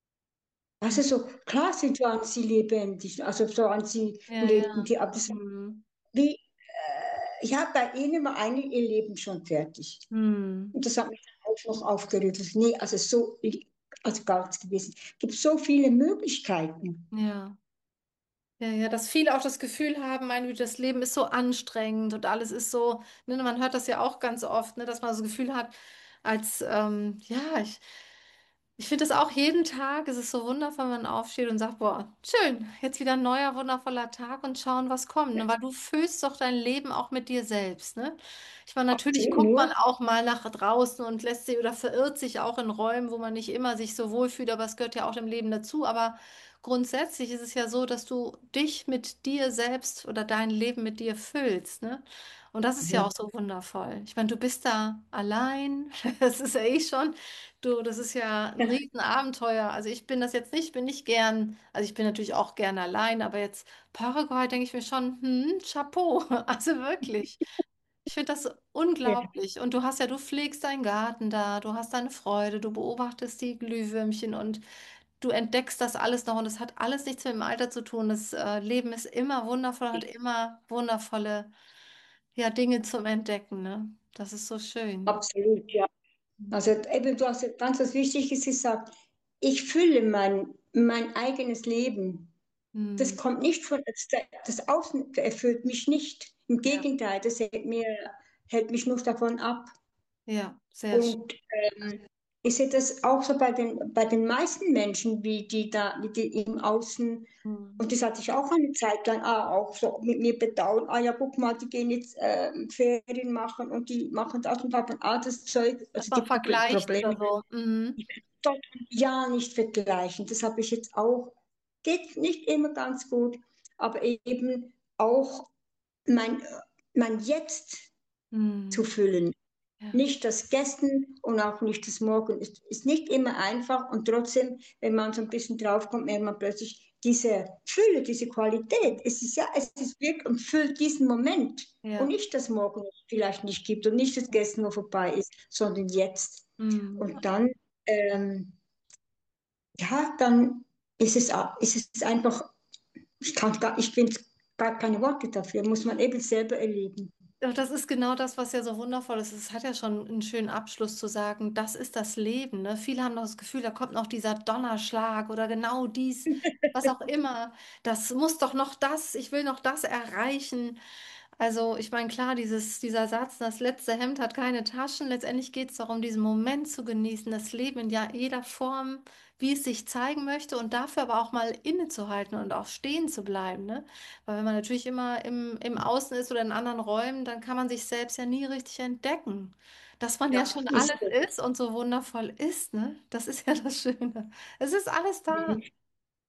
B: Also so, klar sind waren sie lebendig, also so an sie
A: Ja,
B: lebten
A: ja.
B: die, aber das,
A: Mhm.
B: wie, äh, ja, bei ihnen war eigentlich ihr Leben schon fertig.
A: Mhm.
B: Und das hat mich dann auch noch aufgeregt. Also, nee, also so, also gar nichts gewesen. Es gibt so viele Möglichkeiten.
A: Ja. Ja, ja, dass viele auch das Gefühl haben, mein Güte, das Leben ist so anstrengend und alles ist so, ne, man hört das ja auch ganz oft, ne, dass man das Gefühl hat, als, ähm, ja, ich, ich finde das auch jeden Tag, es ist so wundervoll, wenn man aufsteht und sagt, boah, schön, jetzt wieder ein neuer, wundervoller Tag und schauen, was kommt, ne, weil du fühlst doch dein Leben auch mit dir selbst, ne? Ich meine, natürlich
B: Absolut
A: guckt man
B: nur,
A: auch mal nach draußen und lässt sich oder verirrt sich auch in Räumen, wo man nicht immer sich so wohlfühlt, aber es gehört ja auch dem Leben dazu, aber grundsätzlich ist es ja so, dass du dich mit dir selbst oder dein Leben mit dir füllst, ne? Und das ist ja auch
B: Mhm.
A: so wundervoll. Ich meine, du bist da allein. Das ist ja eh schon, du, das ist ja ein Riesenabenteuer. Also ich bin das jetzt nicht, ich bin nicht gern, also ich bin natürlich auch gern allein, aber jetzt Paraguay denke ich mir schon, hm, Chapeau. Also wirklich. Ich finde das
B: Ja,
A: unglaublich. Und du hast ja, du pflegst deinen Garten da, du hast deine Freude, du beobachtest die Glühwürmchen und du entdeckst das alles noch. Und es hat alles nichts mit dem Alter zu tun. Das äh, Leben ist immer wundervoll, hat immer wundervolle, ja, Dinge zum Entdecken, ne? Das ist so schön.
B: absolut, ja. Also eben, du hast ja ganz was Wichtiges gesagt. Ich fühle mein, mein eigenes Leben. Das
A: Hm.
B: kommt nicht von, das, das Außen erfüllt mich nicht. Im
A: Ja,
B: Gegenteil, das hält mir, hält mich nur davon ab.
A: ja, sehr schön.
B: Und ähm, ich sehe das auch so bei den, bei den meisten Menschen, wie die da, wie die im Außen,
A: Hm.
B: und das hatte ich auch eine Zeit lang ah, auch so mit mir bedauern, ah ja, guck mal, die gehen jetzt ähm, Ferien machen und die machen das und haben all das Zeug,
A: Dass
B: also die
A: man
B: Proble
A: vergleicht oder
B: Probleme,
A: so. Mhm.
B: ich will dort ja nicht vergleichen. Das habe ich jetzt auch, geht nicht immer ganz gut, aber eben auch mein, mein Jetzt zu
A: Mhm.
B: füllen.
A: Ja.
B: Nicht das Gestern und auch nicht das Morgen. Es ist nicht immer einfach und trotzdem, wenn man so ein bisschen draufkommt, merkt man plötzlich diese Fülle, diese Qualität. Es ist ja, es ist wirklich und füllt diesen Moment und
A: Ja.
B: nicht das Morgen es vielleicht nicht gibt und nicht das Gestern noch vorbei ist, sondern jetzt.
A: Mhm.
B: Und dann, ähm, ja, dann ist es, ist es einfach, ich kann gar, ich finde gar keine Worte dafür, muss man eben selber erleben.
A: Doch, das ist genau das, was ja so wundervoll ist. Es hat ja schon einen schönen Abschluss zu sagen, das ist das Leben, ne? Viele haben noch das Gefühl, da kommt noch dieser Donnerschlag oder genau dies, was auch immer. Das muss doch noch das, ich will noch das erreichen. Also, ich meine, klar, dieses, dieser Satz, das letzte Hemd hat keine Taschen. Letztendlich geht es darum, diesen Moment zu genießen, das Leben in ja jeder Form, wie es sich zeigen möchte und dafür aber auch mal innezuhalten und auch stehen zu bleiben, ne? Weil wenn man natürlich immer im, im Außen ist oder in anderen Räumen, dann kann man sich selbst ja nie richtig entdecken. Dass man ja
B: Ja,
A: schon
B: ist
A: alles
B: so.
A: ist und so wundervoll ist, ne? Das ist ja das Schöne. Es ist alles da.
B: Mhm.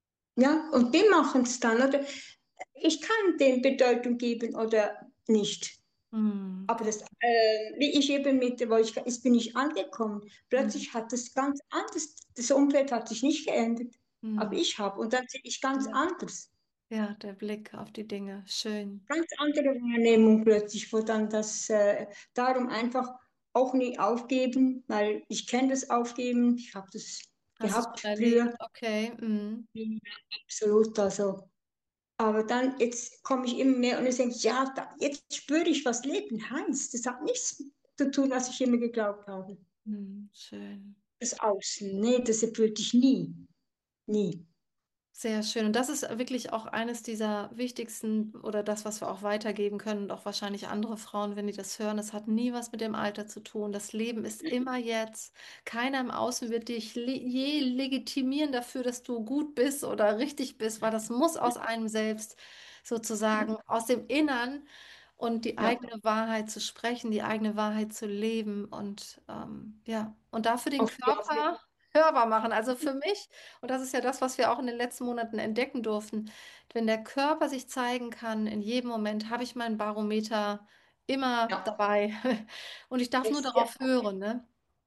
B: Ja, und die machen es dann, oder? Ich kann dem Bedeutung geben oder nicht.
A: Hm,
B: Aber das, äh, wie ich eben mit, wo ich, jetzt bin ich angekommen,
A: hm,
B: plötzlich hat das ganz anders, das Umfeld hat sich nicht geändert, aber
A: hm.
B: ich habe, und dann sehe ich ganz
A: Ja,
B: anders.
A: ja, der Blick auf die Dinge. Schön.
B: Ganz andere Wahrnehmung plötzlich, wo dann das, äh, darum einfach auch nie aufgeben, weil ich kenne das Aufgeben, ich habe das
A: Hast du es
B: gehabt
A: schon erlebt?
B: früher,
A: Okay. Hm.
B: absolut, also. Aber dann, jetzt komme ich immer mehr und ich denke, ja, da, jetzt spüre ich, was Leben heißt. Das hat nichts zu tun, was ich immer geglaubt habe.
A: Hm, schön.
B: Das Außen, nee, das erfüllt dich nie. Nie.
A: Sehr schön. Und das ist wirklich auch eines dieser wichtigsten oder das, was wir auch weitergeben können und auch wahrscheinlich andere Frauen, wenn die das hören. Das hat nie was mit dem Alter zu tun. Das Leben ist immer jetzt. Keiner im Außen wird dich le je legitimieren dafür, dass du gut bist oder richtig bist, weil das muss aus einem selbst sozusagen, aus dem Innern und die
B: Ja,
A: eigene Wahrheit zu sprechen, die eigene Wahrheit zu leben und ähm, ja, und dafür den
B: auf, ja, auf,
A: Körper hörbar machen. Also für mich. Und das ist ja das, was wir auch in den letzten Monaten entdecken durften. Wenn der Körper sich zeigen kann, in jedem Moment habe ich mein Barometer immer
B: ja,
A: dabei. Und ich darf nur
B: das, ja.
A: darauf hören, ne?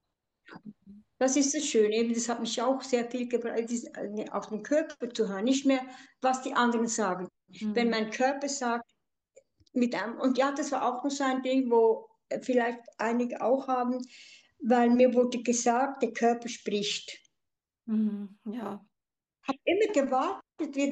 B: Das ist das Schöne. Eben, das hat mich auch sehr viel gebracht, dies- äh, auf den Körper zu hören. Nicht mehr, was die anderen sagen. Wenn
A: Hm.
B: mein Körper sagt, mit einem, und ja, das war auch noch so ein Ding, wo äh, vielleicht einige auch haben, weil mir wurde gesagt, der Körper spricht.
A: Hm. Ja.
B: Habe immer gewartet,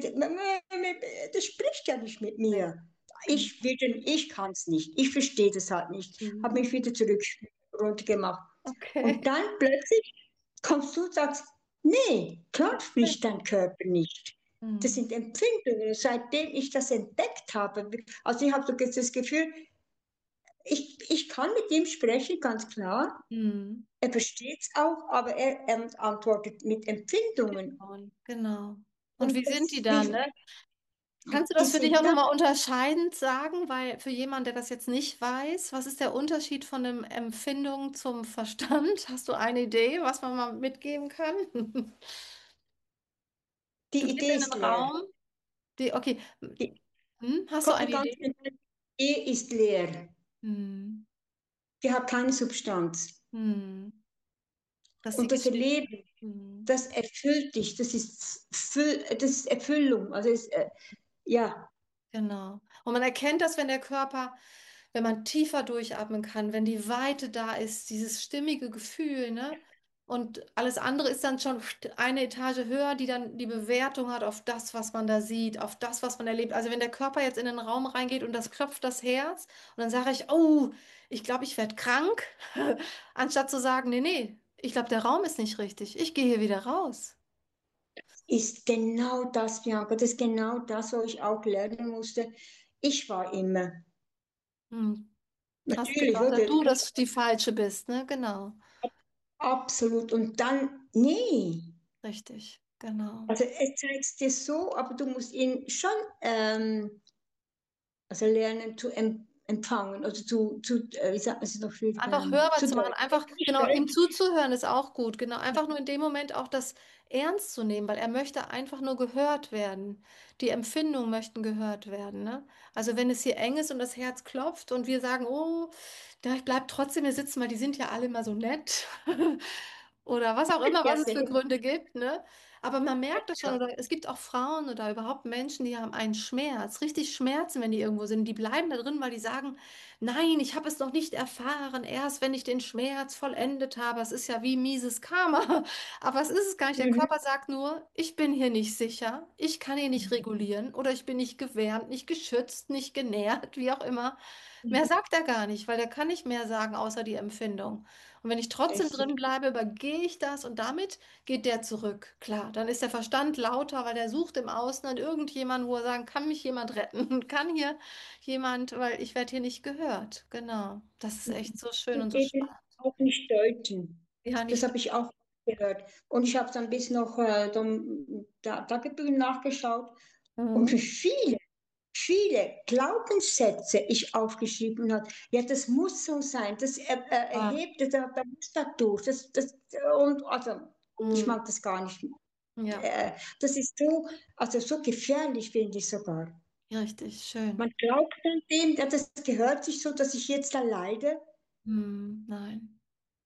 B: wie- das spricht ja nicht mit
A: Nee.
B: mir.
A: Hm.
B: Ich, wieder, ich kann es nicht. Ich verstehe das halt nicht. Habe
A: Hm.
B: mich wieder zurück runtergemacht. Und
A: Okay.
B: dann plötzlich kommst du und sagst, nee, klar spricht dein Körper nicht. Das
A: Hm.
B: sind Empfindungen. Seitdem ich das entdeckt habe, also ich habe so das Gefühl, ich, ich kann mit ihm sprechen, ganz klar.
A: Hm.
B: Er versteht es auch, aber er, er antwortet mit Empfindungen.
A: Und genau. Und
B: Und
A: wie sind die
B: das,
A: dann,
B: wie,
A: ne? Kannst du
B: die
A: das für dich auch
B: sind, ja,
A: nochmal unterscheidend sagen? Weil für jemanden, der das jetzt nicht weiß, was ist der Unterschied von der Empfindung zum Verstand? Hast du eine Idee, was man mal mitgeben kann?
B: Die
A: Du gehst
B: Idee
A: in einen
B: ist leer.
A: Raum, die, okay,
B: Die,
A: hm, hast du
B: kommt mir
A: eine
B: ganz
A: Idee?
B: schnell, die Idee ist leer.
A: Hm,
B: Die hat keine Substanz.
A: hm, das ist die
B: Und das
A: Geschichte.
B: Leben,
A: Hm.
B: das erfüllt dich. Das ist, Füll, das ist Erfüllung. Also es, äh, ja,
A: Genau. Und man erkennt das, wenn der Körper, wenn man tiefer durchatmen kann, wenn die Weite da ist, dieses stimmige Gefühl, ne? Und alles andere ist dann schon eine Etage höher, die dann die Bewertung hat auf das, was man da sieht, auf das, was man erlebt. Also wenn der Körper jetzt in den Raum reingeht und das klopft das Herz und dann sage ich, oh, ich glaube, ich werde krank, anstatt zu sagen, nee, nee, ich glaube, der Raum ist nicht richtig. Ich gehe hier wieder raus.
B: ist genau das, Bianca. Das ist genau das, was ich auch lernen musste. Ich war immer,
A: Hm. Hast
B: natürlich,
A: gedacht, dass
B: oder?
A: du das die Falsche bist, ne? Genau.
B: Absolut. Und dann, nee.
A: Richtig, genau.
B: Also er zeigt es dir so, aber du musst ihn schon ähm, also lernen zu em empfangen, also zu, zu äh, wie sagt man es noch viel,
A: Einfach
B: ähm,
A: hörbar
B: zu
A: zu machen,
B: deuten.
A: einfach,
B: Nicht
A: genau, ihm
B: deuten.
A: zuzuhören ist auch gut, genau, einfach nur in dem Moment auch das ernst zu nehmen, weil er möchte einfach nur gehört werden. Die Empfindungen möchten gehört werden, ne? Also wenn es hier eng ist und das Herz klopft und wir sagen, oh, da ich bleib trotzdem hier sitzen, weil die sind ja alle immer so nett. Oder was auch immer,
B: Ja,
A: was es für
B: genau.
A: Gründe gibt, ne? Aber man merkt das schon, oder es gibt auch Frauen oder überhaupt Menschen, die haben einen Schmerz, richtig Schmerzen, wenn die irgendwo sind. Die bleiben da drin, weil die sagen, nein, ich habe es noch nicht erfahren, erst wenn ich den Schmerz vollendet habe. Es ist ja wie mieses Karma. Aber es ist es gar nicht. Der
B: Mhm.
A: Körper sagt nur, ich bin hier nicht sicher, ich kann hier nicht regulieren oder ich bin nicht gewärmt, nicht geschützt, nicht genährt, wie auch immer. Mehr sagt er gar nicht, weil er kann nicht mehr sagen, außer die Empfindung. Und wenn ich trotzdem drin
B: Richtig.
A: bleibe, übergehe ich das und damit geht der zurück. Klar, dann ist der Verstand lauter, weil der sucht im Außen an irgendjemanden, wo er sagen, kann mich jemand retten? Kann hier jemand, weil ich werde hier nicht gehört. Genau. Das ist echt so schön
B: Und
A: und so
B: eben
A: spannend.
B: auch nicht deuten.
A: Ja,
B: Das
A: nicht.
B: habe ich auch gehört. Und ich habe dann ein bisschen noch äh, dann, da, Tagebücher nachgeschaut und wie
A: Mhm.
B: viele, viele Glaubenssätze ich aufgeschrieben habe. Ja, das muss so sein. Das er, er,
A: Ja.
B: erhebt, da, da muss das durch. Das, das, und also, ich
A: Mhm.
B: mag das gar nicht.
A: Ja,
B: Äh, das ist so, also so gefährlich, finde ich sogar.
A: richtig, schön.
B: Man glaubt dann dem, ja, das gehört sich so, dass ich jetzt da leide.
A: Mhm. Nein.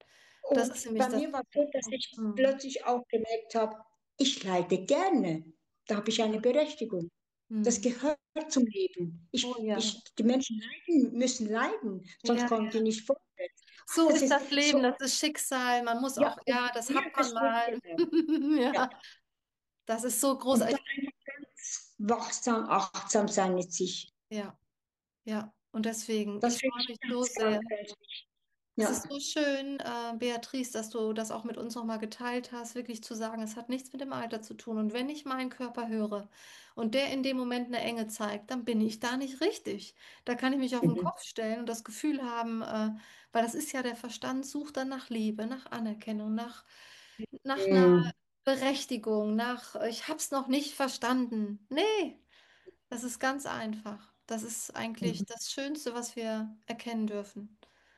A: Das ist
B: Und
A: nämlich
B: bei
A: das.
B: mir war es so, dass ich
A: Mhm.
B: plötzlich auch gemerkt habe, ich leide gerne. Da habe ich eine Berechtigung. Das
A: Mhm.
B: gehört zum Leben.
A: Oh
B: Ich,
A: ja.
B: ich, die Menschen leiden, müssen leiden, sonst
A: Ja,
B: kommen die
A: ja.
B: nicht vorwärts. Ach,
A: So
B: das
A: ist
B: ist
A: das
B: so,
A: Leben, das ist Schicksal. Man muss
B: ja,
A: auch,
B: und
A: ja, das
B: ja,
A: hat man
B: das stimmt
A: mal.
B: genau. Ja.
A: Ja, das ist so
B: Und dann
A: großartig.
B: einfach ganz wachsam, achtsam sein mit sich.
A: Ja, ja. Und deswegen,
B: Das
A: ich
B: finde
A: freue
B: ich
A: mich so
B: ganz,
A: sehr.
B: ganz wichtig.
A: Es ist
B: Ja.
A: so schön, äh, Beatrice, dass du das auch mit uns nochmal geteilt hast, wirklich zu sagen, es hat nichts mit dem Alter zu tun. Und wenn ich meinen Körper höre und der in dem Moment eine Enge zeigt, dann bin ich da nicht richtig. Da kann ich mich auf den
B: Mhm.
A: Kopf stellen und das Gefühl haben, äh, weil das ist ja der Verstand, sucht dann nach Liebe, nach Anerkennung, nach, nach einer
B: Mhm.
A: Berechtigung, nach, äh, ich hab's noch nicht verstanden. Nee, das ist ganz einfach. Das ist eigentlich das Schönste, was wir erkennen dürfen.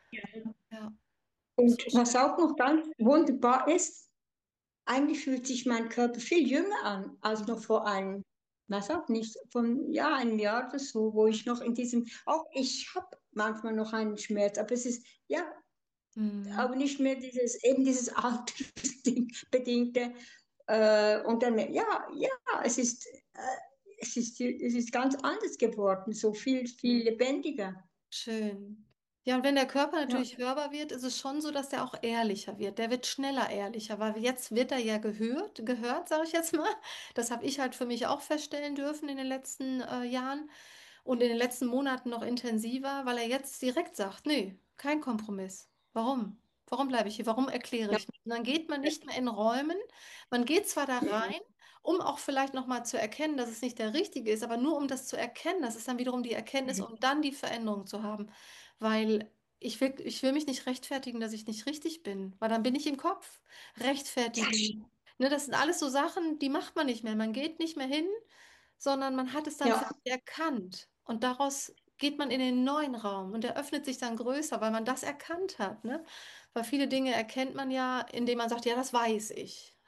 A: Ja, so
B: Und was
A: schön.
B: auch noch ganz wunderbar ist, eigentlich fühlt sich mein Körper viel jünger an als noch
A: Mhm.
B: vor einem, weiß auch nicht, von ja, einem Jahr oder so, wo ich noch in diesem, auch ich habe manchmal noch einen Schmerz, aber es ist ja,
A: Mhm.
B: aber nicht mehr dieses, eben dieses altersbedingte. Äh, und dann, ja, ja, es ist, äh, es ist, es ist ganz anders geworden, so viel, viel
A: Mhm.
B: lebendiger.
A: Schön. Ja, und wenn der Körper
B: Ja.
A: natürlich hörbar wird, ist es schon so, dass der auch ehrlicher wird. Der wird schneller ehrlicher, weil jetzt wird er ja gehört, gehört, sage ich jetzt mal. Das habe ich halt für mich auch feststellen dürfen in den letzten äh, Jahren und in den letzten Monaten noch intensiver, weil er jetzt direkt sagt, nee, kein Kompromiss. Warum? Warum bleibe ich hier? Warum erkläre
B: Ja.
A: ich mich? Und dann geht man nicht mehr in Räumen. Man geht zwar da
B: Mhm.
A: rein, um auch vielleicht nochmal zu erkennen, dass es nicht der richtige ist, aber nur um das zu erkennen, das ist dann wiederum die Erkenntnis,
B: Mhm.
A: um dann die Veränderung zu haben. Weil ich will, ich will mich nicht rechtfertigen, dass ich nicht richtig bin, weil dann bin ich im Kopf.
B: Ja,
A: Rechtfertigen. Ne, das sind alles so Sachen, die macht man nicht mehr. Man geht nicht mehr hin, sondern man hat es dann für
B: ja,
A: sich erkannt. Und daraus geht man in den neuen Raum und der öffnet sich dann größer, weil man das erkannt hat, ne? Weil viele Dinge erkennt man ja, indem man sagt, ja, das weiß ich.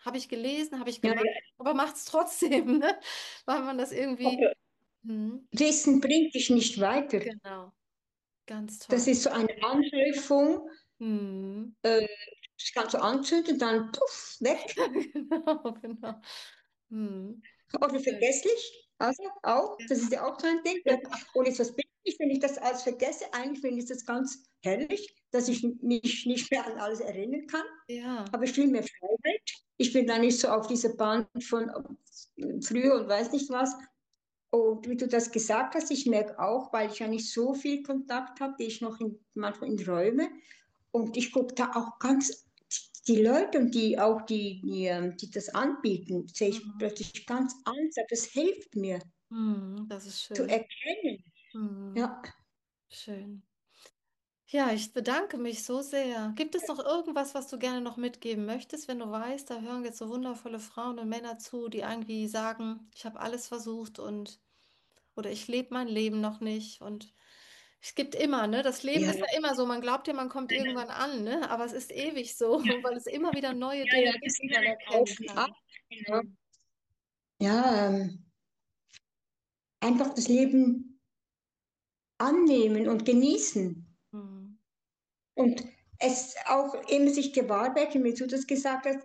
A: habe ich gelesen, habe ich
B: Ja,
A: gemacht,
B: ja.
A: aber macht es trotzdem, ne? Weil man das irgendwie,
B: Aber
A: hm,
B: Wissen bringt dich nicht weiter.
A: genau, ganz
B: Das
A: toll.
B: ist so eine Anhäufung,
A: Hm.
B: äh, das kannst du anzünden, dann puff, weg.
A: Genau, genau. Hm.
B: Oder
A: Schön.
B: vergesslich, also auch, das ist
A: Ja.
B: ja auch so ein Ding. Und jetzt was bin ich, wenn ich das alles vergesse? Eigentlich finde ich das ganz herrlich, dass ich mich nicht mehr an alles erinnern kann,
A: Ja.
B: aber ich fühle mir Freiheit. Ich bin da nicht so auf dieser Bahn von äh, früher und weiß nicht was. Und wie du das gesagt hast, ich merke auch, weil ich ja nicht so viel Kontakt habe, gehe ich noch in, manchmal in Räume und ich gucke da auch ganz, die Leute und die auch die, die, ähm, die das anbieten, sehe ich
A: Mhm.
B: plötzlich ganz anders. Das hilft mir
A: Mhm. Das ist
B: zu
A: schön.
B: erkennen.
A: Mhm.
B: Ja,
A: Schön. Ja, ich bedanke mich so sehr. Gibt es noch irgendwas, was du gerne noch mitgeben möchtest, wenn du weißt, da hören jetzt so wundervolle Frauen und Männer zu, die irgendwie sagen, ich habe alles versucht und oder ich lebe mein Leben noch nicht und es gibt immer, ne? Das Leben
B: ja,
A: ist ja immer so. Man glaubt ja, man kommt irgendwann an, ne? Aber es ist ewig so, weil es immer wieder neue
B: ja, ja,
A: Dinge
B: das
A: gibt,
B: ist
A: die
B: immer
A: man
B: ein Auf
A: erkennen
B: und Ab.
A: kann.
B: Genau.
A: Mhm.
B: Ja, ähm, einfach das Leben annehmen und genießen.
A: Mhm.
B: Und es auch immer sich gewahr werden, wie du das gesagt hast,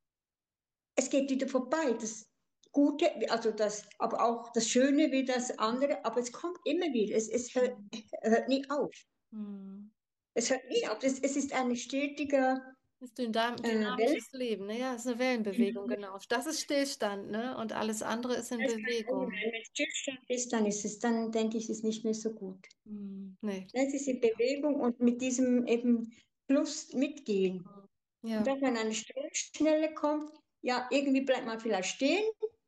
B: es geht wieder vorbei. Das Gute, also das, aber auch das Schöne wie das andere, aber es kommt immer wieder. Es, es hört,
A: Mhm.
B: hört nie auf.
A: Mhm.
B: Es hört nie auf. Es, es ist eine stetige
A: Ist ein dynam-
B: äh, Welle.
A: dynamisches Leben, ne? Ja, ist eine Wellenbewegung, genau. Das ist Stillstand, ne? Und alles andere ist in
B: Das kann sein.
A: Bewegung.
B: Wenn es Stillstand ist, dann ist es, dann denke ich, ist es nicht mehr so gut.
A: Mhm. Nee.
B: Es ist in Bewegung und mit diesem eben Fluss mitgehen. Und
A: Ja.
B: wenn man an eine Stelle kommt, ja, irgendwie bleibt man vielleicht stehen.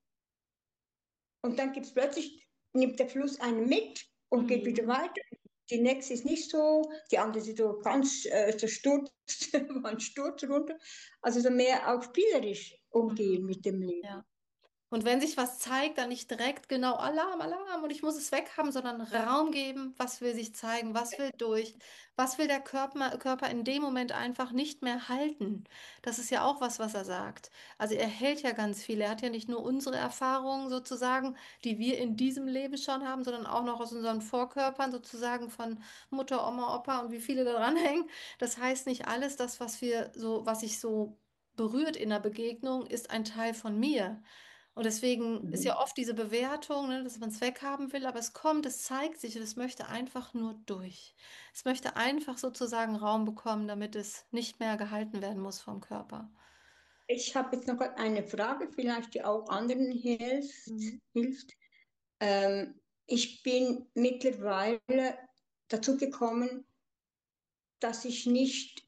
B: Und dann gibt es plötzlich, nimmt der Fluss einen mit und geht wieder
A: Mhm.
B: weiter. Die nächste ist nicht so, die andere ist so ganz äh, zerstürzt, war ein Sturz runter. Also so mehr auch spielerisch umgehen
A: Mhm.
B: mit dem Leben.
A: Ja. Und wenn sich was zeigt, dann nicht direkt genau Alarm, Alarm und ich muss es weghaben, sondern Raum geben, was will sich zeigen, was will durch, was will der Körper, Körper in dem Moment einfach nicht mehr halten. Das ist ja auch was, was er sagt. Also er hält ja ganz viel. Er hat ja nicht nur unsere Erfahrungen sozusagen, die wir in diesem Leben schon haben, sondern auch noch aus unseren Vorkörpern sozusagen von Mutter, Oma, Opa und wie viele da dranhängen. Das heißt nicht alles, das, was wir so, was sich so berührt in der Begegnung, ist ein Teil von mir. Und deswegen ist ja
B: Mhm.
A: oft diese Bewertung, ne, dass man es weghaben will, aber es kommt, es zeigt sich und es möchte einfach nur durch. Es möchte einfach sozusagen Raum bekommen, damit es nicht mehr gehalten werden muss vom Körper.
B: Ich habe jetzt noch eine Frage, vielleicht die auch anderen hilft.
A: Mhm.
B: hilft. Ähm, ich bin mittlerweile dazu gekommen, dass ich nicht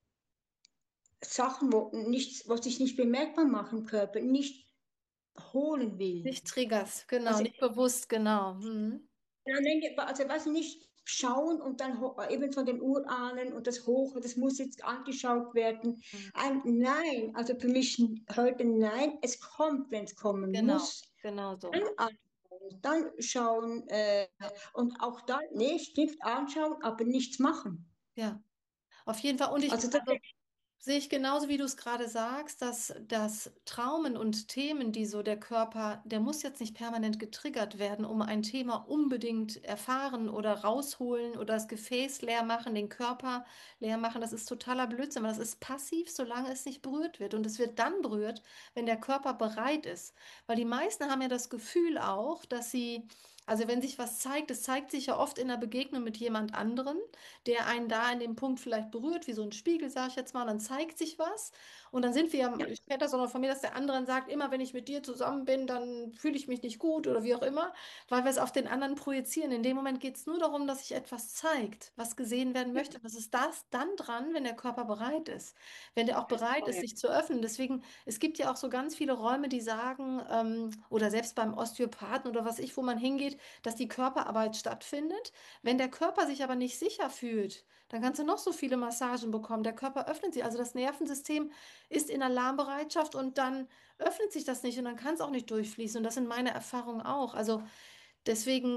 B: Sachen, wo, nichts, was ich nicht bemerkbar mache im Körper, nicht holen will.
A: Nicht triggers, genau,
B: Also,
A: nicht bewusst, genau. Mhm.
B: ja, nein, also was nicht schauen und dann ho- eben von den Urahnen und das Hoch, das muss jetzt angeschaut werden.
A: Mhm.
B: Ein Nein, also für mich heute Nein, es kommt, wenn es kommen
A: Genau,
B: muss.
A: genau so.
B: Dann anschauen, dann schauen äh,
A: Ja,
B: und auch dann, nee, stimmt, anschauen, aber nichts machen.
A: ja, auf jeden Fall. Und ich,
B: Also das,
A: also sehe ich genauso, wie du es gerade sagst, dass, dass Traumen und Themen, die so der Körper, der muss jetzt nicht permanent getriggert werden, um ein Thema unbedingt erfahren oder rausholen oder das Gefäß leer machen, den Körper leer machen. Das ist totaler Blödsinn, weil das ist passiv, solange es nicht berührt wird. Und es wird dann berührt, wenn der Körper bereit ist. Weil die meisten haben ja das Gefühl auch, dass sie, also wenn sich was zeigt, es zeigt sich ja oft in der Begegnung mit jemand anderem, der einen da in dem Punkt vielleicht berührt, wie so ein Spiegel, sage ich jetzt mal, dann zeigt sich was und dann sind wir,
B: ja,
A: ich kenne das auch noch von mir, dass der andere dann sagt, immer wenn ich mit dir zusammen bin, dann fühle ich mich nicht gut oder wie auch immer, weil wir es auf den anderen projizieren. In dem Moment geht es nur darum, dass sich etwas zeigt, was gesehen werden möchte. Und das ist das dann dran, wenn der Körper bereit ist, wenn der auch bereit ist, sich zu öffnen. Deswegen, es gibt ja auch so ganz viele Räume, die sagen, ähm, oder selbst beim Osteopathen oder was ich, wo man hingeht, dass die Körperarbeit stattfindet. Wenn der Körper sich aber nicht sicher fühlt, dann kannst du noch so viele Massagen bekommen. Der Körper öffnet sich. Also das Nervensystem ist in Alarmbereitschaft und dann öffnet sich das nicht und dann kann es auch nicht durchfließen. Und das sind meine Erfahrungen auch. Also deswegen.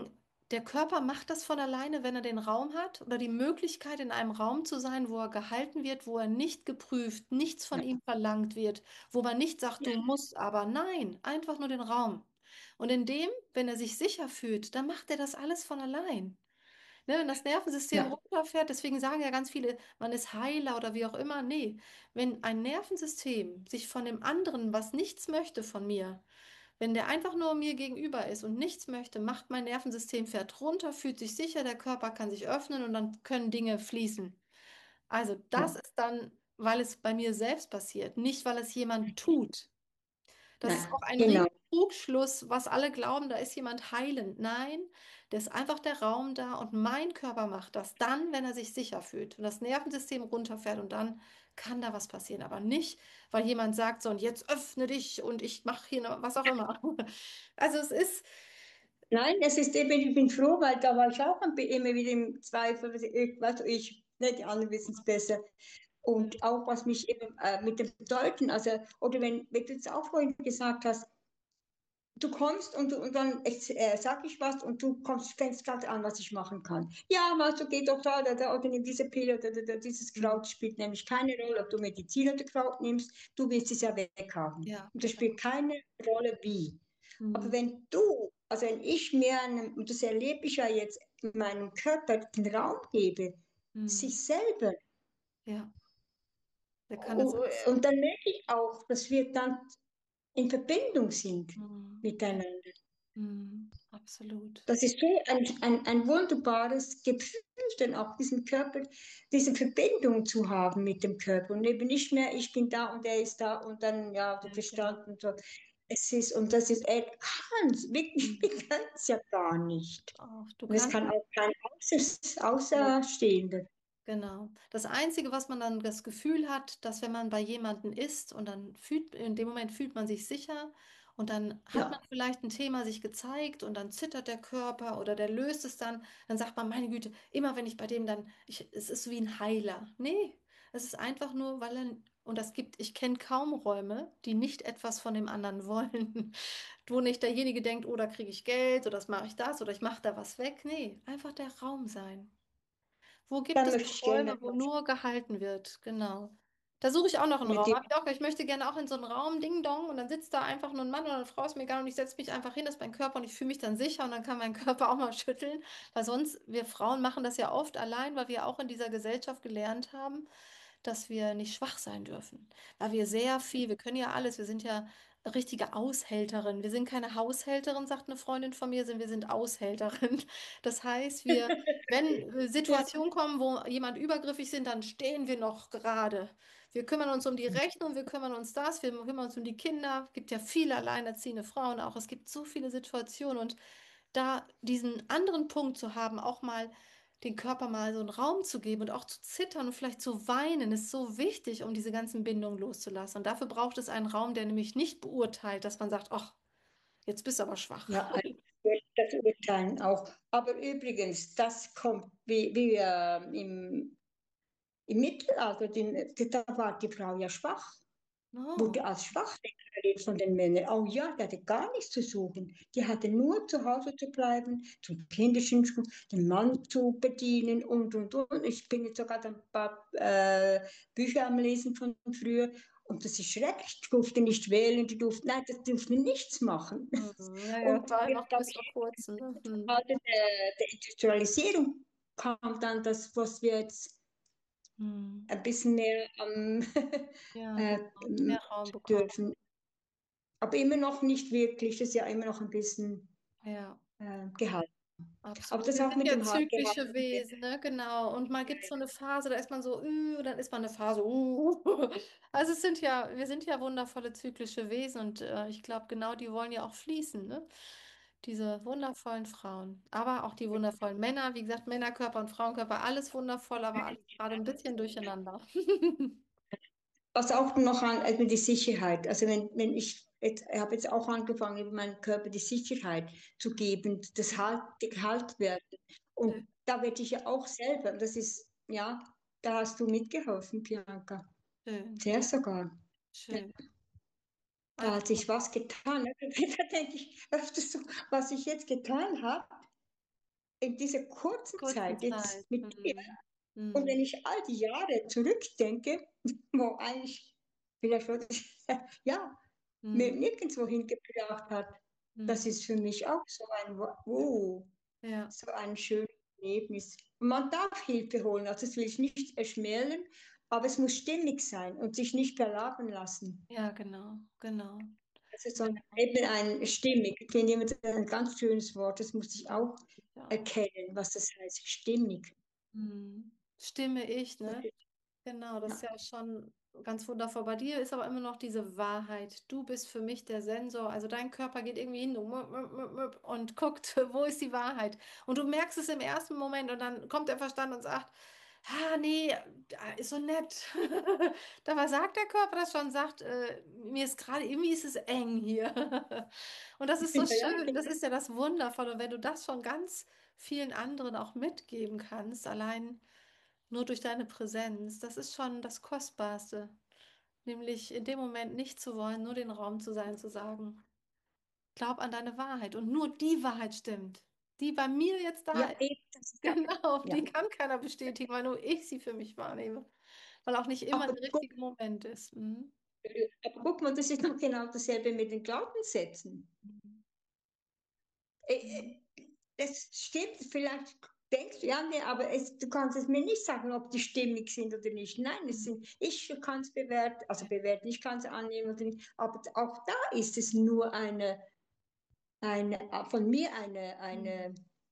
A: Der Körper macht das von alleine, wenn er den Raum hat oder die Möglichkeit, in einem Raum zu sein, wo er gehalten wird, wo er nicht geprüft, nichts von
B: Ja,
A: ihm verlangt wird, wo man nicht sagt, du
B: ja,
A: musst, aber nein, einfach nur den Raum. Und in dem, wenn er sich sicher fühlt, dann macht er das alles von allein. Ne, wenn das Nervensystem
B: ja,
A: runterfährt, deswegen sagen ja ganz viele, man ist Heiler oder wie auch immer. Nee, wenn ein Nervensystem sich von dem anderen, was nichts möchte von mir, wenn der einfach nur mir gegenüber ist und nichts möchte, macht mein Nervensystem, fährt runter, fühlt sich sicher, der Körper kann sich öffnen und dann können Dinge fließen. Also das
B: ja.
A: ist dann, weil es bei mir selbst passiert, nicht weil es jemand tut. Das ist auch
B: Nein,
A: ein riesen
B: genau.
A: Trugschluss, was alle glauben, da ist jemand heilend. Nein, da ist einfach der Raum da und mein Körper macht das dann, wenn er sich sicher fühlt und das Nervensystem runterfährt und dann kann da was passieren. Aber nicht, weil jemand sagt so und jetzt öffne dich und ich mache hier noch was auch immer. Also es ist,
B: Nein, es ist eben, ich bin froh, weil da war ich auch ein bi- immer wieder im Zweifel, was ich, was ich, ne, die anderen wissen es besser. Und auch was mich eben äh, mit dem Deuten, also, oder wenn, wenn du jetzt auch vorhin gesagt hast, du kommst und, du, und dann äh, sag ich was und du kommst, fängst gerade an, was ich machen kann. Ja, weißt du, geh doch da, da, da oder nimm diese Pille oder, oder dieses
A: hm,
B: Kraut spielt nämlich keine Rolle, ob du Medizin oder Kraut nimmst, du willst es ja weghaben.
A: ja,
B: Und das spielt
A: genau.
B: keine Rolle, wie. Aber
A: Hm,
B: wenn du, also wenn ich mir, einem, und das erlebe ich ja jetzt in meinem Körper, den Raum gebe,
A: hm,
B: sich selber,
A: ja, der kann das alles.
B: und dann merke ich auch, dass wir dann in Verbindung sind
A: Hm, ja,
B: miteinander.
A: hm, absolut.
B: Das ist so ein, ein, ein wunderbares Gefühl, dann auch diesen Körper, diese Verbindung zu haben mit dem Körper und eben nicht mehr, ich bin da und er ist da und dann, ja, der
A: Ja, genau.
B: Verstand und so. Es ist, und das ist, er kann es, wirklich, wir
A: Hm.
B: können es ja gar nicht.
A: Auch, du
B: Und es
A: kannst.
B: kann auch kein Außer,
A: Nee.
B: Außerstehender.
A: Genau. Das Einzige, was man dann das Gefühl hat, dass wenn man bei jemandem ist und dann fühlt, in dem Moment fühlt man sich sicher und dann hat man
B: Ja,
A: vielleicht ein Thema sich gezeigt und dann zittert der Körper oder der löst es dann, dann sagt man, meine Güte, immer wenn ich bei dem dann, ich, es ist wie ein Heiler. Nee, es ist einfach nur, weil er, und das gibt, ich kenne kaum Räume, die nicht etwas von dem anderen wollen, wo nicht derjenige denkt, oh, da kriege ich Geld oder das mache ich das oder ich mache da was weg. Nee, einfach der Raum sein. Wo gibt
B: dann
A: es
B: möchte
A: noch
B: ich gerne
A: Räume, wo
B: was
A: nur gehalten wird? Genau. Da suche ich auch noch einen
B: mit
A: Raum.
B: dir.
A: Hab ich auch, ich möchte gerne auch in so einen Raum, Ding Dong, und dann sitzt da einfach nur ein Mann oder eine Frau, ist mir egal, und ich setze mich einfach hin, das ist mein Körper und ich fühle mich dann sicher und dann kann mein Körper auch mal schütteln. Weil sonst, wir Frauen machen das ja oft allein, weil wir auch in dieser Gesellschaft gelernt haben, dass wir nicht schwach sein dürfen. Weil wir sehr viel, wir können ja alles, wir sind ja richtige Aushälterin. Wir sind keine Haushälterin, sagt eine Freundin von mir, sind wir sind Aushälterin. Das heißt, wir, wenn äh,
B: Ja,
A: Situationen kommen, wo jemand übergriffig sind, dann stehen wir noch gerade. Wir kümmern uns um die Rechnung, wir kümmern uns das, wir kümmern uns um die Kinder. Es gibt ja viele alleinerziehende Frauen auch. Es gibt so viele Situationen und da diesen anderen Punkt zu haben, auch mal den Körper mal so einen Raum zu geben und auch zu zittern und vielleicht zu weinen, ist so wichtig, um diese ganzen Bindungen loszulassen. Und dafür braucht es einen Raum, der nämlich nicht beurteilt, dass man sagt, ach, jetzt bist du aber schwach.
B: ja, also das Urteilen auch. Aber übrigens, das kommt wie, wie äh, im, im Mittelalter, die, da war die Frau ja schwach.
A: Oh.
B: Wurde als schwach deklariert von den Männern. Oh ja, die hatte gar nichts zu suchen. Die hatte nur zu Hause zu bleiben, zum kindischen Schuh, den Mann zu bedienen und, und, und. Ich bin jetzt sogar ein paar äh, Bücher am Lesen von früher. Und das ist schrecklich. Die durfte nicht wählen, die durfte, nein, das durfte nichts machen.
A: Mhm. Ja, ja,
B: Und
A: war
B: jetzt,
A: einfach
B: glaube
A: bis vor
B: ich,
A: kurzem. Ne?
B: im
A: Hm.
B: Alter der, der Industrialisierung kam dann das, was wir jetzt
A: Hm.
B: ein bisschen mehr am
A: Ja,
B: äh,
A: genau. Mehr Raum bekommen.
B: dürfen. Aber immer noch nicht wirklich, das ist ja immer noch ein bisschen
A: Ja.
B: äh, gehalten. Aber
A: Absolut.
B: das
A: Wir
B: auch
A: sind
B: mit
A: ja
B: dem Halt
A: zyklische
B: gehalten.
A: Wesen, ne? Genau. Und mal gibt es so eine Phase, da ist man so, uh, dann ist man eine Phase, uh. Also es sind ja, wir sind ja wundervolle zyklische Wesen und äh, ich glaube, genau die wollen ja auch fließen, ne? Diese wundervollen Frauen. Aber auch die wundervollen Männer. Wie gesagt, Männerkörper und Frauenkörper, alles wundervoll, aber alles gerade ein bisschen durcheinander.
B: Was auch noch an, also die Sicherheit. Also wenn, wenn ich, jetzt, ich habe jetzt auch angefangen, über meinen Körper die Sicherheit zu geben, das Halt, Halt werden.
A: Schön,
B: Und da werde ich ja auch selber, das ist, ja, da hast du mitgeholfen, Bianca.
A: schön,
B: Sehr
A: ja,
B: sogar. Ja,
A: schön.
B: da
A: Einfach
B: hat sich was getan. Da denke ich öfters so, was ich jetzt getan habe. in dieser kurzen
A: Kurzen
B: Zeit
A: Zeit.
B: jetzt mit dir,
A: Mhm.
B: und
A: Mhm.
B: wenn ich all die Jahre zurückdenke, wo eigentlich, vielleicht würde ich, ja, mir
A: Mhm.
B: nirgendwo hingebracht hat, das
A: Mhm.
B: ist für mich auch so ein, wow,
A: Ja,
B: so ein schönes Erlebnis. Und man darf Hilfe holen, also das will ich nicht erschmälern, aber es muss stimmig sein und sich nicht verlagen lassen.
A: ja, genau, genau,
B: Also sondern
A: genau.
B: eben ein stimmig, ich finde immer das ist ein ganz schönes Wort, das muss ich
A: Ja,
B: auch
A: ich auch.
B: erkennen, was das heißt, stimmig.
A: Mhm. Stimme ich,
B: Das
A: ne?
B: ist,
A: Genau, das ist
B: ja.
A: ja schon ganz wundervoll. Bei dir ist aber immer noch diese Wahrheit. Du bist für mich der Sensor. Also dein Körper geht irgendwie hin und möp, möp, möp und guckt, wo ist die Wahrheit. Und du merkst es im ersten Moment und dann kommt der Verstand und sagt, ah, nee, ah, ist so nett. Dabei sagt der Körper das schon, sagt, äh, mir ist gerade, irgendwie ist es eng hier. Und das ist so
B: Ja,
A: schön. Das ist ja das Wundervolle. Und wenn du das schon ganz vielen anderen auch mitgeben kannst, allein nur durch deine Präsenz, das ist schon das Kostbarste. Nämlich in dem Moment nicht zu wollen, nur den Raum zu sein, zu sagen, glaub an deine Wahrheit und nur die Wahrheit stimmt, die bei mir jetzt da
B: ja,
A: ist.
B: eben, das ist ja,
A: Genau, die
B: ja.
A: kann keiner bestätigen, weil nur ich sie für mich wahrnehme, weil auch nicht immer
B: Aber
A: der
B: guck,
A: richtige Moment ist. Mhm.
B: aber guck mal, das ist doch genau dasselbe mit den Glaubenssätzen. Äh,
A: Mhm.
B: äh, Das stimmt, vielleicht denkst du, ja, nee, aber es, du kannst es mir nicht sagen, ob die stimmig sind oder nicht. Nein, es sind, ich kann es bewerten, also bewerten, ich kann es annehmen oder nicht, aber auch da ist es nur eine, eine von mir eine,
A: Mhm.
B: eine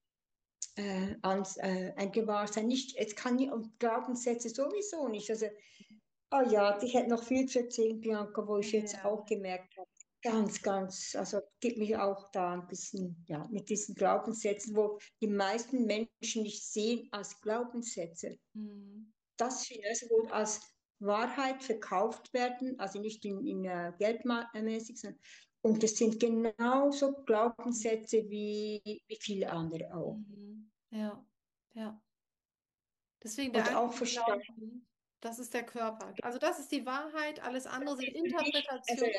B: äh, als, äh, ein Gewahrsein. Nicht, es kann nicht, und Glaubenssätze sowieso nicht. Also, oh ja, ich hätte noch viel zu erzählen, Bianca, wo ich jetzt
A: Ja.
B: auch gemerkt habe. Ganz, ganz, also gibt mich auch da ein bisschen, ja, mit diesen Glaubenssätzen, wo die meisten Menschen nicht sehen als Glaubenssätze.
A: Mhm.
B: Das also wohl als Wahrheit verkauft werden, also nicht in, in uh, geldmäßig, sondern und das sind genauso Glaubenssätze wie, wie viele andere auch.
A: Mhm. Ja, ja. Deswegen der
B: Und auch
A: einzige
B: Verstand.
A: Glauben, das ist der Körper. Also das ist die Wahrheit, alles andere sind
B: Für mich, also
A: Interpretationen.
B: ja,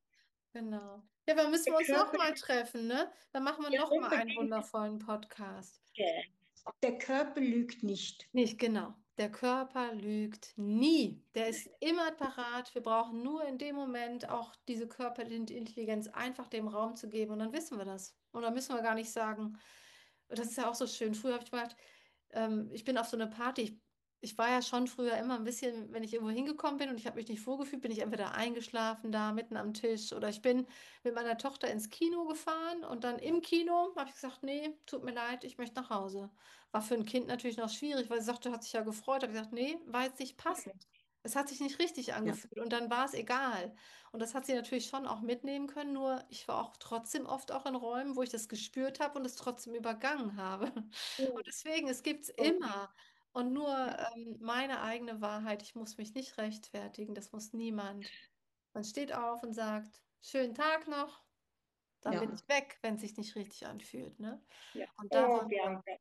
A: Genau. Ja, dann müssen
B: der
A: wir uns
B: Körper,
A: nochmal treffen, ne? Dann machen wir
B: ja
A: nochmal einen
B: unbedingt,
A: wundervollen Podcast.
B: äh, der Körper lügt nicht.
A: Nicht genau. Der Körper lügt nie. Der ist immer parat. Wir brauchen nur in dem Moment auch diese Körperintelligenz einfach dem Raum zu geben und dann wissen wir das. Und dann müssen wir gar nicht sagen, das ist ja auch so schön. Früher habe ich gedacht, ähm, ich bin auf so eine Party. Ich, ich war ja schon früher immer ein bisschen, wenn ich irgendwo hingekommen bin und ich habe mich nicht wohlgefühlt, bin ich entweder eingeschlafen da mitten am Tisch oder ich bin mit meiner Tochter ins Kino gefahren und dann im Kino habe ich gesagt, nee, tut mir leid, ich möchte nach Hause. War für ein Kind natürlich noch schwierig, weil sie sagte, hat sich ja gefreut. Habe ich gesagt, nee, war jetzt nicht passend. Es hat sich nicht richtig
B: Ja.
A: angefühlt und dann war es egal. Und das hat sie natürlich schon auch mitnehmen können, nur ich war auch trotzdem oft auch in Räumen, wo ich das gespürt habe und es trotzdem übergangen habe. Und
B: Oh,
A: deswegen, es gibt es
B: okay.
A: immer. Und nur
B: Ja.
A: ähm, meine eigene Wahrheit, ich muss mich nicht rechtfertigen, das muss niemand. Man steht auf und sagt, schönen Tag noch, dann bin
B: Ja.
A: ich weg, wenn es sich nicht richtig anfühlt, ne?
B: Ja.
A: Und da
B: Oh,
A: wollen wir.
B: Bianca,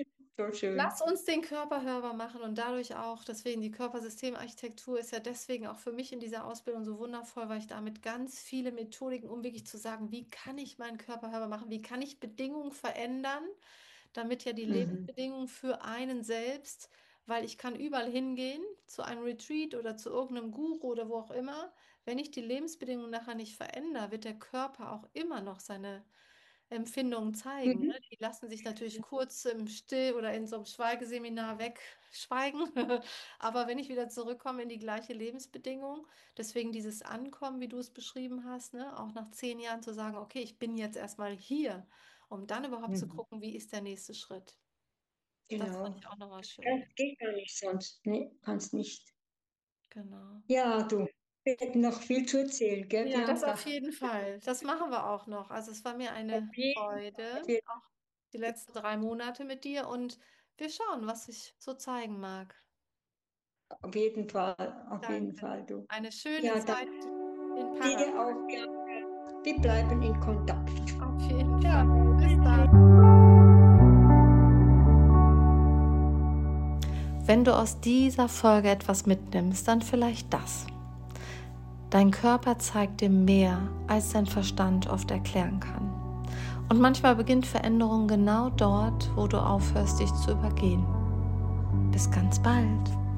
B: so schön.
A: Lass uns den Körper hörbar machen und dadurch auch, deswegen die Körpersystemarchitektur ist ja deswegen auch für mich in dieser Ausbildung so wundervoll, weil ich damit ganz viele Methodiken, um wirklich zu sagen, wie kann ich meinen Körper hörbar machen, wie kann ich Bedingungen verändern, damit ja die
B: Mhm.
A: Lebensbedingungen für einen selbst, weil ich kann überall hingehen, zu einem Retreat oder zu irgendeinem Guru oder wo auch immer, wenn ich die Lebensbedingungen nachher nicht verändere, wird der Körper auch immer noch seine Empfindungen zeigen. Ne?
B: Mhm.
A: Die lassen sich natürlich kurz im Still oder in so einem Schweigeseminar wegschweigen. Aber wenn ich wieder zurückkomme in die gleiche Lebensbedingung, deswegen dieses Ankommen, wie du es beschrieben hast, ne? Auch nach zehn Jahren zu sagen, okay, ich bin jetzt erstmal hier, um dann überhaupt zu
B: Mhm.
A: gucken, wie ist der nächste Schritt. Das fand
B: Genau.
A: ich auch nochmal
B: Das
A: schön.
B: geht gar nicht sonst. Nee, kannst nicht.
A: Genau.
B: Ja, du, wir hätten noch viel zu erzählen, gell,
A: Ja, das auf
B: Bianca?
A: jeden Fall. Das machen wir auch noch. Also es war mir
B: Auf
A: eine
B: jeden
A: Freude,
B: Fall. Wir,
A: auch die letzten drei Monate mit dir und wir schauen, was sich so zeigen mag.
B: auf jeden Fall, auf jeden
A: Danke.
B: Fall, du.
A: Eine schöne
B: Ja, dann
A: Zeit in
B: dir
A: Paraguay.
B: auch, Bianca. Wir bleiben in Kontakt.
A: Auf jeden
B: Ja,
A: Fall. Bis dann. Wenn du aus dieser Folge etwas mitnimmst, dann vielleicht das. Dein Körper zeigt dir mehr, als dein Verstand oft erklären kann. Und manchmal beginnt Veränderung genau dort, wo du aufhörst, dich zu übergehen. Bis ganz bald.